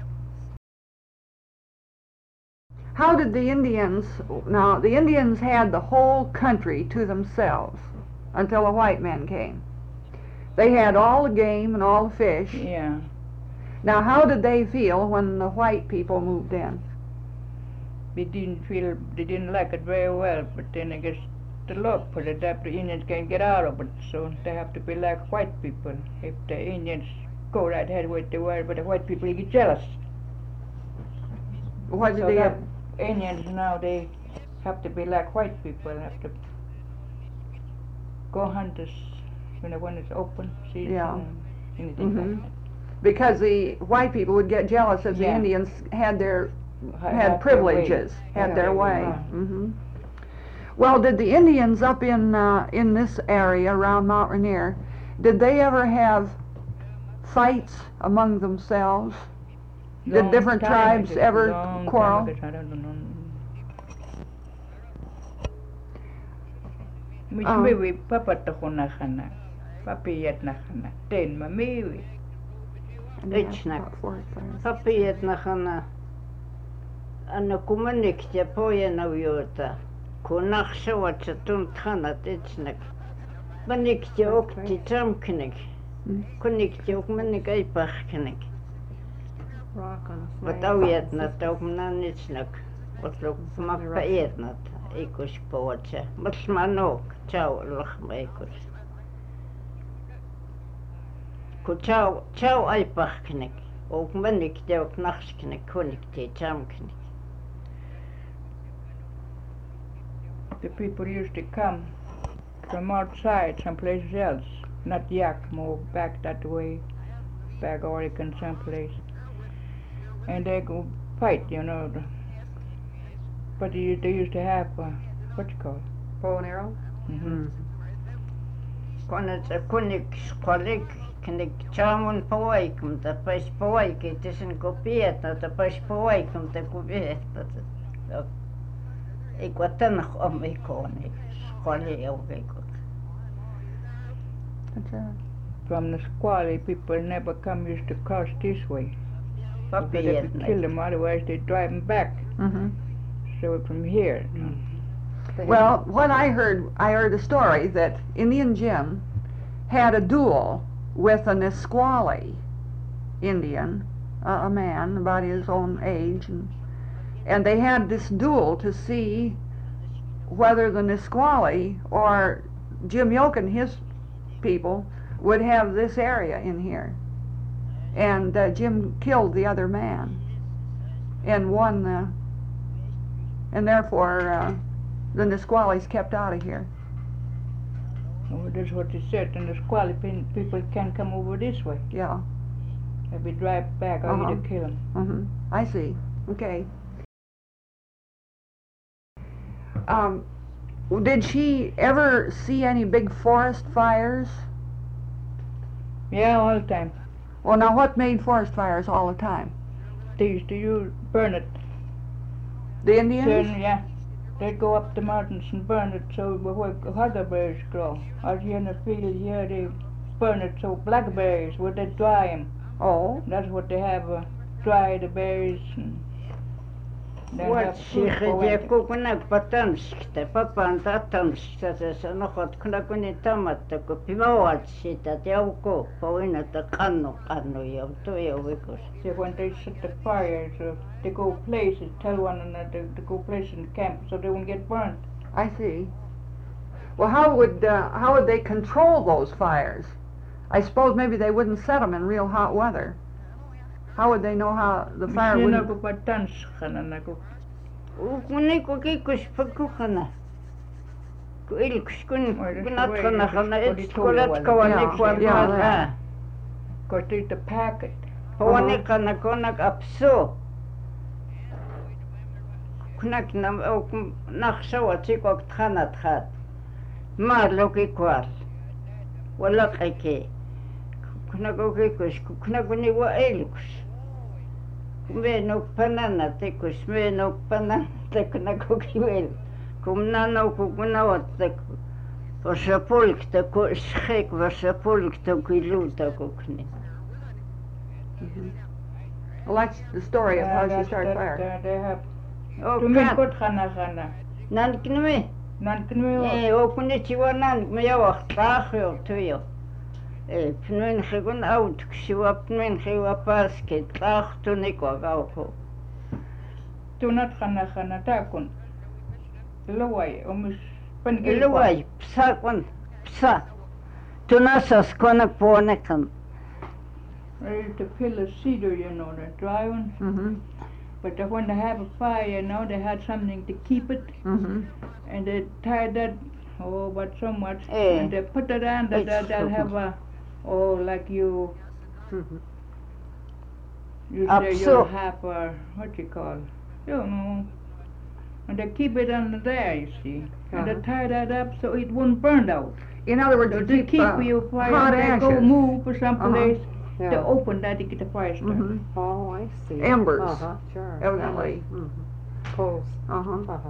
How did the Indians, now the Indians had the whole country to themselves until the white men came. They had all the game and all the fish. Yeah. Now how did they feel when the white people moved in? They didn't feel, they didn't like it very well, but then I guess the law put it up, the Indians can't get out of it, so they have to be like white people. If the Indians go right ahead with the word, but the white people get jealous. What did So they that have? Indians now, they have to be like white people, have to go hunt us, you know, when it's open season Yeah. and anything Mhm. like that. Because the white people would get jealous if the Yeah. Indians had their Ha- had have their way. privileges, had Yeah, their they way. were. hmm Well, did the Indians up in uh, in this area around Mount Rainier, did they ever have fights among themselves? Did Long different time tribes ago, ever long time quarrel? ago, I don't know. Mis Oh. miwi papatako na kana, papiyat na kana, ten ma miwi. And they It's had not. about forest fires. Papiet na kana. Anna kumanik te poja na viota. Kunak sawat sa tunthanat itsnak. Manik te ok te tramknik. Mm. Kunik te ok manik ei pachknik. rock on a Wat flame. aujet na tauk nan itsnak. Wat luk mappa eetnat. Ikus pootse. Mats manok. Ciao lachma ikus. Ku ciao ciao ei pachknik. Ok manik te ok nachsknik. Kunik te tramknik. The people used to come from outside, someplace else, not Yakimo, back that way, back Oregon someplace. And they go fight, you know. the- But they, they used to have, uh, what you call it? Bow and arrow? Mm-hmm. Konnet kunik skolik knik chamun pawaikum ta pas pawaiki tisin kopiet na ta pas pawaikum ta kopiet ta ik wat dan nog om ik kon ik skoli ook ik That's right. From the Squally, people never come used to cross this way. Because they papiet could kill them, otherwise they drive them back. hmm So from here, They had- Well, what I heard, I heard a story that Indian Jim had a duel with a Nisqually Indian, uh, a man about his own age, and, and they had this duel to see whether the Nisqually or Jim Yoke and his people would have this area in here. And uh, Jim killed the other man and won the, and therefore uh, the Nisquallies kept out of here. oh, that's what they said. And the Squally pe- people can't come over this way. Yeah. If we drive back, or Uh-huh. either kill them. Mm-hmm. I see. Okay. Um, did she ever see any big forest fires? Yeah, all the time. Well, now what made forest fires all the time? They used to use, burn it. The Indians? Burn, yeah. They'd go up the mountains and burn it so where huckleberries grow. Out here in the field here, they burn it so blackberries, where they dry them. Oh. That's what they have, uh, dry the berries and then wat have food sich for je winter. kukunak patanskte papan tatanskte se nohot kunakuni tamatta ku pimawat sitä teuko poina ta kannu kannu ja to ja vikus So when they set the fires, uh, they go places, tell one another to go places in camp so they won't get burnt. I see. Well, how would uh, how would they control those fires? I suppose maybe they wouldn't set them in real hot weather. How would they know how the fire Misschien wouldn't... ook wat dans gaan en ook. Ukuni ko kikus pakukana. Ko ilkus kun Maar dat is kunat de kana way, kana dat is et voor die kolat tolen kawan wel. ik wan Ja, ma. ja. Kort uit de packet. Hawan kana konak apso. Kunak nam ook nach so at ik ook thanat hat. Maar loki kwal. Wala kake. Kunak ook kikus kunak ni wa ilkus. Me no panana te kus me no panana te kunak ook wel. Kom na no kuna wat te Vasapolk te ko schek vasapolk te kilu te kokni. Well, that's the story of how she started fire. Daar, daar heb. O Toen ben kat kort gaan naar gaan. nan knme. Dan kunnen we Eh o kuni chiwa nan me ya wacht taagyo tuyo. Eh pnen gegun out ksiwa pnen gewa pasket taag toen ik wa gauko. toen het gaan naar gaan naar daar kon. Lawai, om eens van Iluwai psa kon psa. Toen asas konak ponekan. to peel a cedar, you know, the dry one. Mm-hmm. But they, when they have a fire, you know, they had something to keep it, Mm-hmm. and they tied that, oh, but so much, Eh. and they put it on that It's- they'll have a, oh, like you, Mm-hmm. you Up say so. you'll have a, what you call, you know, and they keep it under there, you see, and they Uh-huh. tie that up so it won't burn out. In other words, So to to keep, keep uh, your fire, hot they go ashes. move for some Uh-huh. place to Yeah. open that to get the fire started. Mhm. Oh, I see. Embers. Uh-huh, sure. Evidently. Mhm. Coals. Uh-huh. Uh-huh.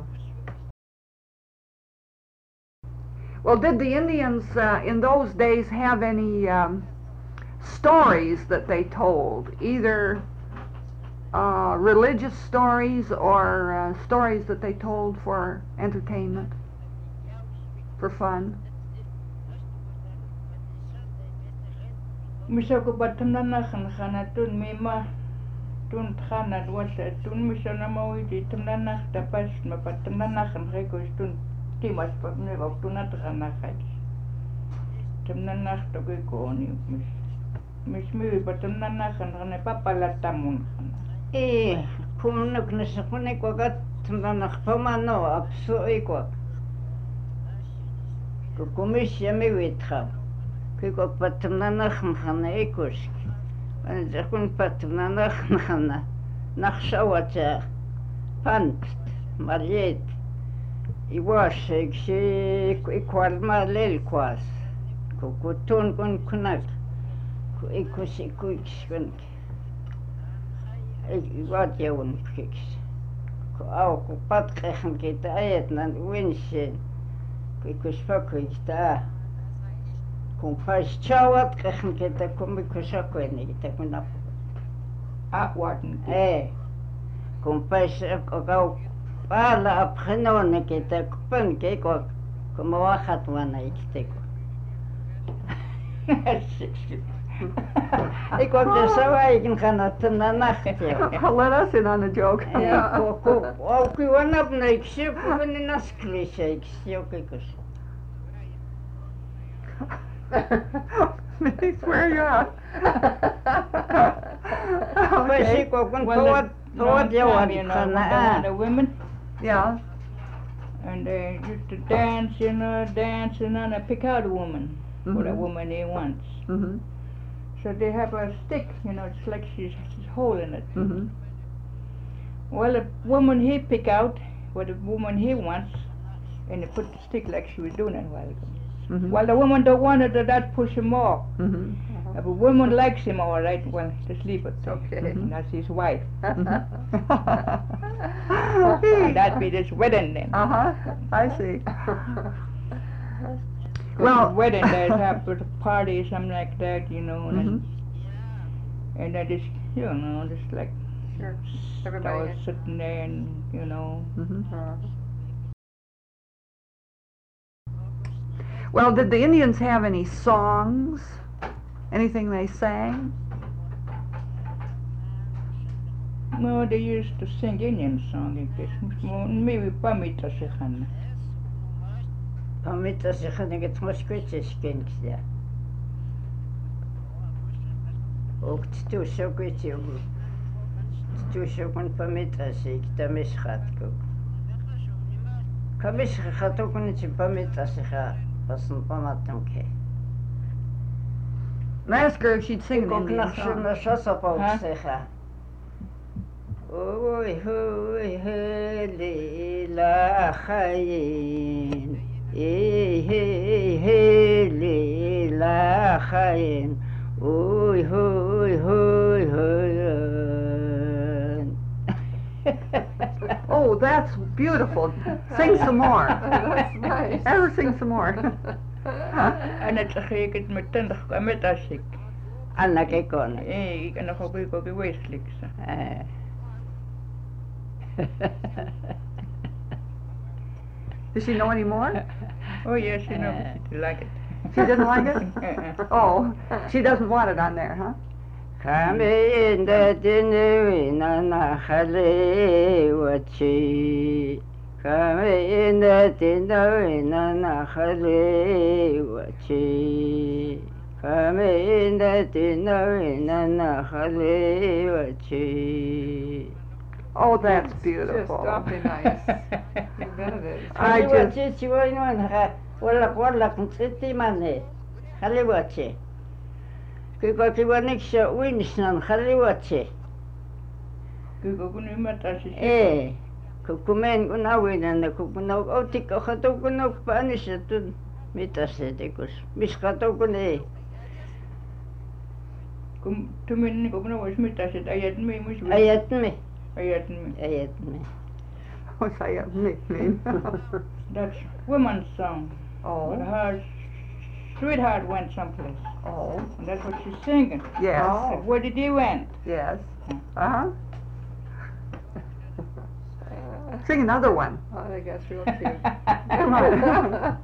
Well, did the Indians uh, in those days have any um, stories that they told, either uh, religious stories or uh, stories that they told for entertainment, for fun? Misa ko patamnanakan kana tun mima tun kana wasa tun misa na mawiti tamnanak tapas mapatamnanakan kay ko tun timas pa ne ba tun natakana kay tamnanak to kay ko ni mis mis mi patamnanakan kana papalatamun kana Eh kumunok na sa kunik wagat tumanak pamano apso ikwa. Kukumisya mi witha. Kiko patamnanak mkhana ikusk. An zakun patamnanak mkhana. Nakhshawata pant mariet. Iwash ikshi ikwal malel kwas. Kukutun kun kunak. Ku ikus ikus kun. Wat jouwen kiks. Ku au ku pat khan kita ayat nan winshin. Ku ikus pakik ta. Kun pas chawat khan kita kum ikus akweni kita kunap. awaten Eh. Kun pas kau pala apkhnon kita kupan ke ko kumawahat wana ikte ko. Ik wou de sawaïkin gaan het na nacht. Let us in on the joke. Ja, ko ko ku wana na ikse ku ni nasklisha ikse okikus. They swear you out. Pasi Okay. ko kun well pawat the pawat yawan you know kana. the women Yeah. and they used to dance, you know, dance and then they pick out a woman for the Mhm. woman they want. Mm-hmm. So they have a stick, you know, it's like she's, she's holding it. Mm-hmm. Well, the woman he pick out, what the woman he wants, and they put the stick like she was doing it a while ago. Mm-hmm. Well, the woman don't want it, that push him off. Mm-hmm. If a woman likes him, all right, well, just leave it. Okay. And that's his wife. Mm-hmm. And that'd be this wedding then. Uh-huh. I see. Well, Well- wedding they have a party or something like that, you know, and, Mhm. and they just, you know, just like Sure. all Everybody. sitting there and, you know, Mm-hmm. Uh, Well, did the Indians have any songs? Anything they sang? no, they used to sing Indian song, I guess. Maybe Pamita Sikhan. Pamita se khane get moskwiche skenks ja. Ok tu so kwitje Tushukun pamitasi kitamishatku. Kamishka hatukunichi pamitasiha pasan pamatunke. Ask her if she'd sing an Indian Koknachshuna song. shasapauksiha. Oy hoy heli la khayin. Eh hey heli la khayin. Oy hoy hoy hoy. Oh, that's beautiful. Sing some more. That's nice. Ever sing some more. أنا تخيكت متندخ كمتاسك. Anna kekon. إيه أنا خوكي كوكي ويسلكسا. Does she know any more? Oh yes, you know, she like it. She didn't like it? Uh-uh. Oh, she doesn't want it on there, huh? Kame inda dinu na khale wachi. Kame inda dinu na khale wachi. Kame inda dinu na khale wachi. Oh, that's Just beautiful. awfully nice. You bet it is. I Khale just- wachi chiwa ino ha wala wala kutsiti mane. Khale wachi. Kiko kiwa niksha winsnan khale wachi. Kyllä kun ymmärtäisi Eh, kukumen kun avinan kun otikko hatu kun oppanissa tun mitä se tekus. Mis hatu kun ei. kun tumin niin kun vois mitä sit ajat mi mus Ajat me, ajat mi. ajat me. Oh, say a nickname. That's woman's song. When Oh, her sweetheart went someplace. oh, And that's what she's singing. yes, Said, where did he went? yes. Uh-huh. Sing another one. I think that's real cute. Come on.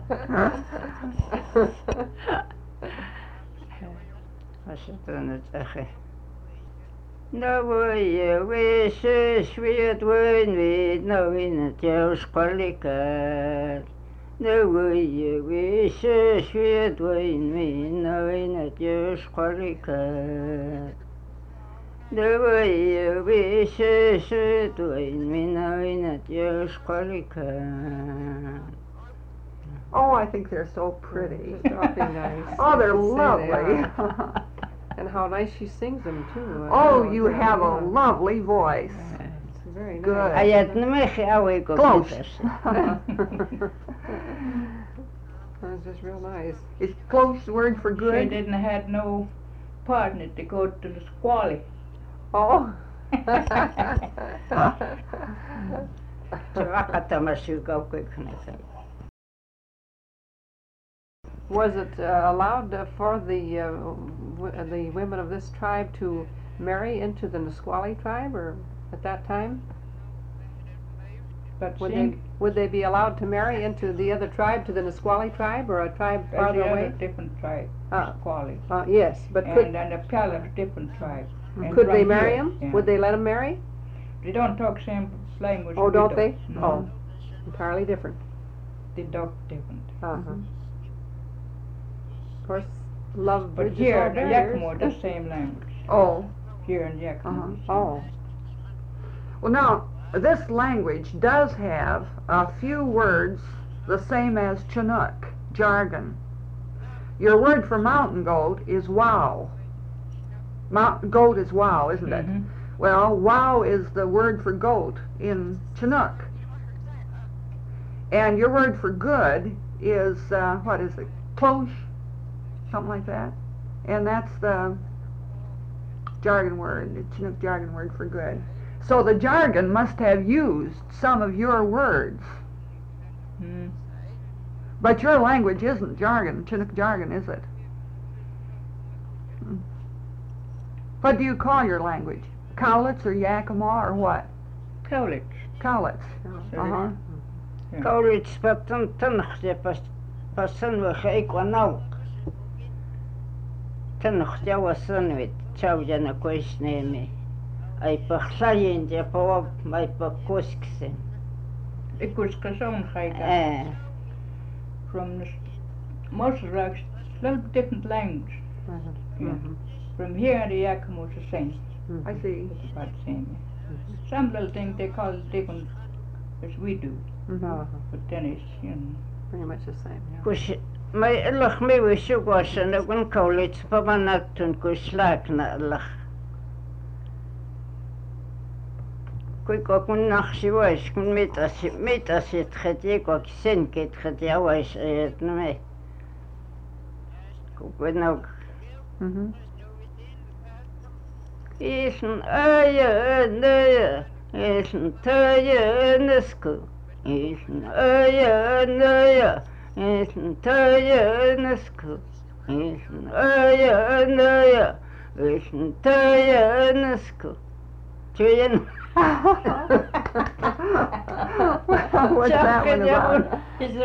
Asatun tsache. No way we se sweet when we no in the squalica. No way we se sweet when we no in the squalica. No way we se sweet when we no in the squalica. Oh, I think they're so pretty. Just awfully nice. Oh, they're I should say they lovely. are. And how nice she sings them too. I Oh, know, you it's have a really, uh, lovely voice. It's very Good. nice. Ayat me awe ko Close. That's just real nice. Is close the word for She good? didn't have no partner to go to the squally. Oh. Akatamasu ko kuknesa. Was it uh, allowed uh, for the uh, w- uh, the women of this tribe to marry into the Nisqually tribe, or at that time But would sing, they would they be allowed to marry into the other tribe, to the Nisqually tribe, or a tribe that's farther the other away? different tribe, Ah. squally. Uh, yes, but could And then the Palace different tribe. And could from they marry here, him? yeah. Would they let him marry? They don't talk same language. Oh, we don't do. they? No. Oh, entirely different. They talk different. Uh-huh. Of course, love But bridges here, all the barriers. Yakimo, the same language. Oh. Here in Yakimo. Uh-huh. Oh, Well, now, this language does have a few words the same as Chinook, jargon. Your word for mountain goat is wow. Mountain goat is wow, isn't it? Mhm. Well, wow is the word for goat in Chinook. And your word for good is, uh, what is it, cloche? Something like that. And that's the jargon word, the Chinook jargon word for good. So the jargon must have used some of your words. Mm. But your language isn't jargon, Chinook jargon, is it? Hmm. What do you call your language? Cowlitz or Yakima or what? Cowlitz. Cowlitz. Uh-huh. Kaulits patan tankhte pas pasan we geikwanau. Tankhte wasanwit chawjana koisneme. Ai pakhlayin de pawab mai pakosksen. Ik was gezond gegaan. Eh, From the, most of the little different language. Mhm. Yeah. Mhm. From here the Yakimo is the same. I see. It's about the same. Yeah. Some little things they call it different as we do, Mhm. Uh-huh. but then it's, you know. Pretty much the same, yeah. Kus mai lach mi wisu gwasan agun kaulit pamanatun kus lakna lach. Kui ko kun naksi vois kun mitä si mitä sit khati ko sen ket khati awais et me. Ku kun no Mhm. isn aya naya isn taya nasku isn aya naya isn taya nasku isn aya naya isn taya nasku. Tuyen. What's that one about?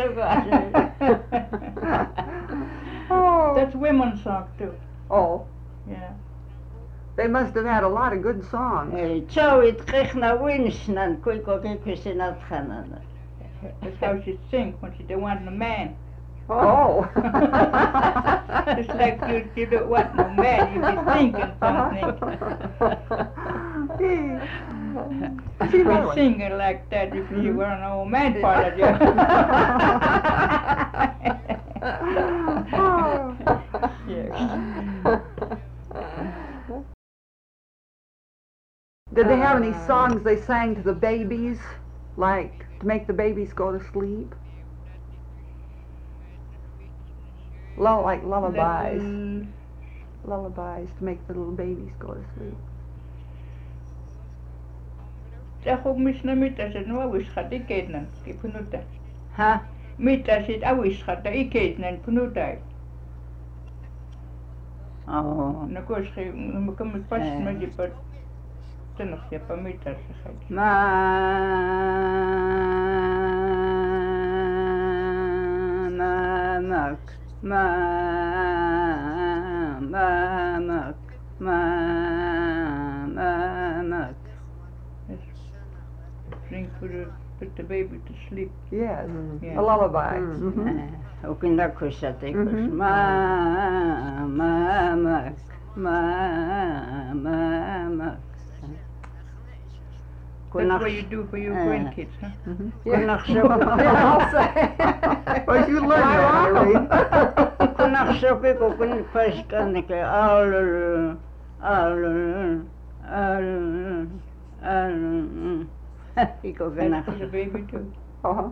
Oh. That's women's song too. Oh, Yeah. they must have had a lot of good songs. Ciao it krechna winsnan kui ko ke kusinat khanan. That's how she sing when she don't want a man. Oh. It's like you, you don't want no man, you be thinking something. See You that be one? singing like that if you were an old man part of you. Yeah. Did they have any songs they sang to the babies, like to make the babies go to sleep? Lull, like lullabies, Little- lullabies to make the little babies go to sleep. Sag ook mis na mitä se no awis gaat ik eten, ik punuta. Ha? Mitä sit awis gaat ik eten punuta. Oh. No koos ge, no kom ik pas Eh. met je per. Ten nog je pa mitä se gaat. Ma ma mak ma ma mak ma ma mak. Sing for the, put the baby to sleep. Yes, Yeah. a lullaby. Mm. Mhm. Ook in dat kusat ik Mhm. ma ma mak ma ma mak. That's what you do for your Eh. grandkids, huh? Mhm. Kunach zo Yeah, I'll say. Well, you learn that, Irene. kunach zo ik ook een pas kan ik al al al al ik ook een That's for the baby too. Uh-huh.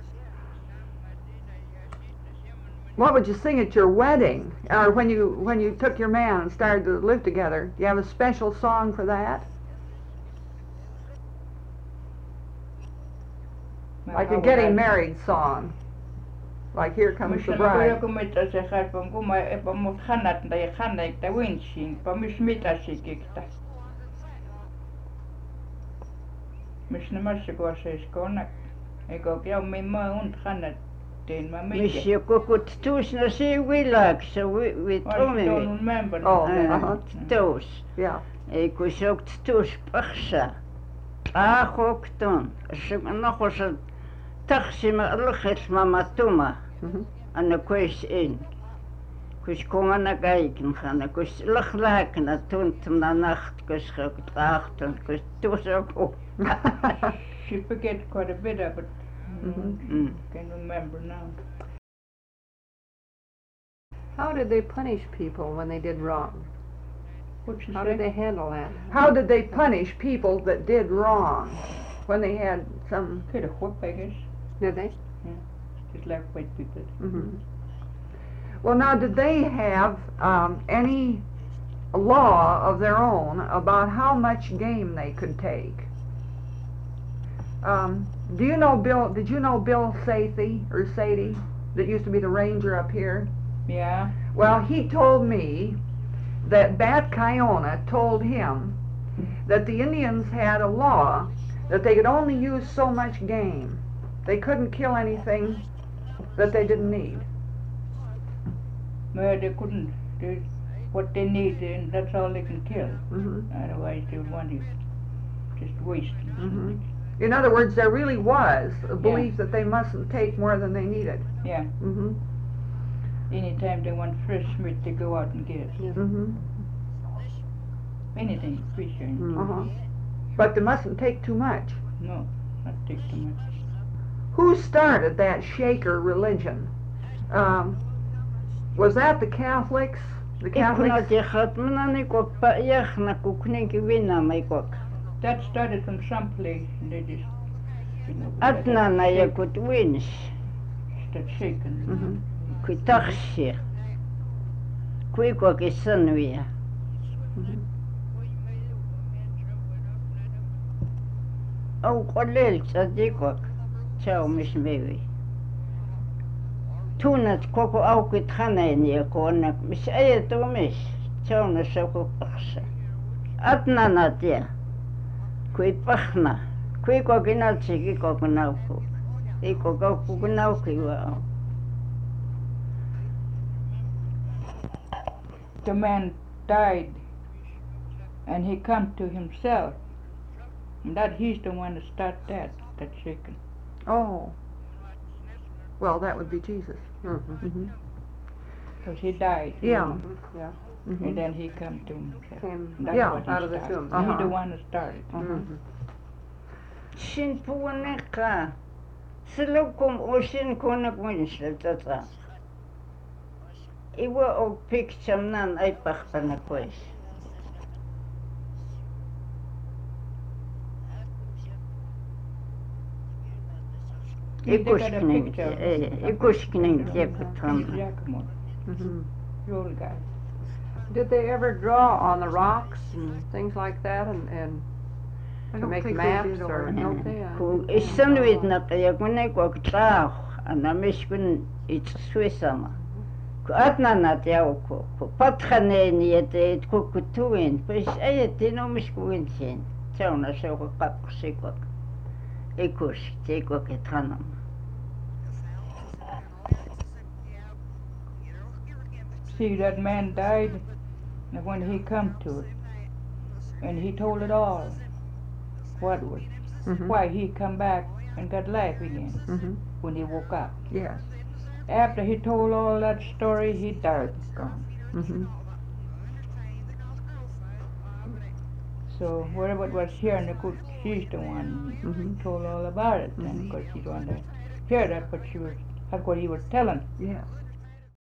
What would you sing at your wedding, or when you when you took your man and started to live together? Do you have a special song for that, like a getting married song, like "Here Comes the Missä Bride"? joku mitä se gaat van kuma epa mut hanat da ja hanat da winching, pa mis mitä sikikta. Mis ne massa kuoseis konak. Eikö käy min maa und hanat teen mä mis mitä. je kokut tuus na si wilak so we we I tomi don't remember. Oh, Eh, uh-huh. tuus Yeah. ei kun sokt tuus paksa ahokton se nog eens taksima lukhets mama tuma Mhm. ana kwes in kus komana gaiken khana kus lakhlakna tunt na nacht kus sokt achton kus tuus ook. She forget quite a bit of it. Mhm. Mm. Can remember now. How did they punish people when they did wrong? What you How say? did they handle that? How did they punish people that did wrong when they had some? Could have whip, I guess. Did they? Just like white people. Mhm. Well, now, did they have um, any law of their own about how much game they could take? Um, do you know Bill? Did you know Bill Sathy or Sadie that used to be the ranger up here? Yeah. Well, he told me that Bat Kiona told him that the Indians had a law that they could only use so much game. They couldn't kill anything that they didn't need. But they couldn't. They, what they need, and that's all they can kill. Hmm. Otherwise, they would want to just waste. Mhm. In other words, there really was a belief that they mustn't take more than they needed. Yeah. Hmm. Anytime they want fresh meat, they go out and get it. Hmm. anything, fish or anything. Uh-huh. But they mustn't take too much. No, not take too much. Who started that Shaker religion? Um, was that the Catholics? The Ik kon Catholics? je gaat me dan ik op païach na kukniki wina na ik ook. That started from some place and they just, you know, Atna na je kut wins. start shaking. Mhm. Kui taxi. Kui ko ki sanwia. Au qolel tsadikok. Ciao mis mewi. Tunat koko au kit khaneni ko na mis ayato mis. Ciao na soko paksa. Atna na tia. Kui pakhna. Kui ko kinatsi ki ko kunauku. Iko ko kunauku wa. The man died and he come to himself. And that he's the one that start that, that shaking. Oh. Well, that would be Jesus. Mhm. Mm-hmm. Because he died. Yeah. Yeah. Mm-hmm. And then he come to himself. Came That's Yeah. what he out of the started. tomb. He's the Uh-huh. one that started. Uh-huh. Sin puaneka. Silokum o sin konak winsel tata. Iwa o picture nan ay pakpana kwes. He got a Ikushkning, picture of eh, him. ikushkning He's tekutama. Giacomo, Mm-hmm. the old guy. Did they ever draw on the rocks and things like that and, and I to don't make think they maps did or over no here. they? Ku isanwit na kaya kunay ko traho. Ana mishkun it's Swissama. Ku atna na tiaw ko. Ku patkane ni ete it ku kutuin. Pues ayete no mishkuin sin. Tiaw na siya ko kakusikok. Ikush, tiko ketanam. See, that man died and when he come to it. And he told it all. What was, Mm-hmm. why he come back and got life again Mm-hmm. when he woke up. Yes. After he told all that story, he died gone. Mm-hmm. So wherever it was here in the cook, she's the one who Mhm. told all about it then, Mhm. because she's the one that heard that what she was, that's what he was telling. Yes.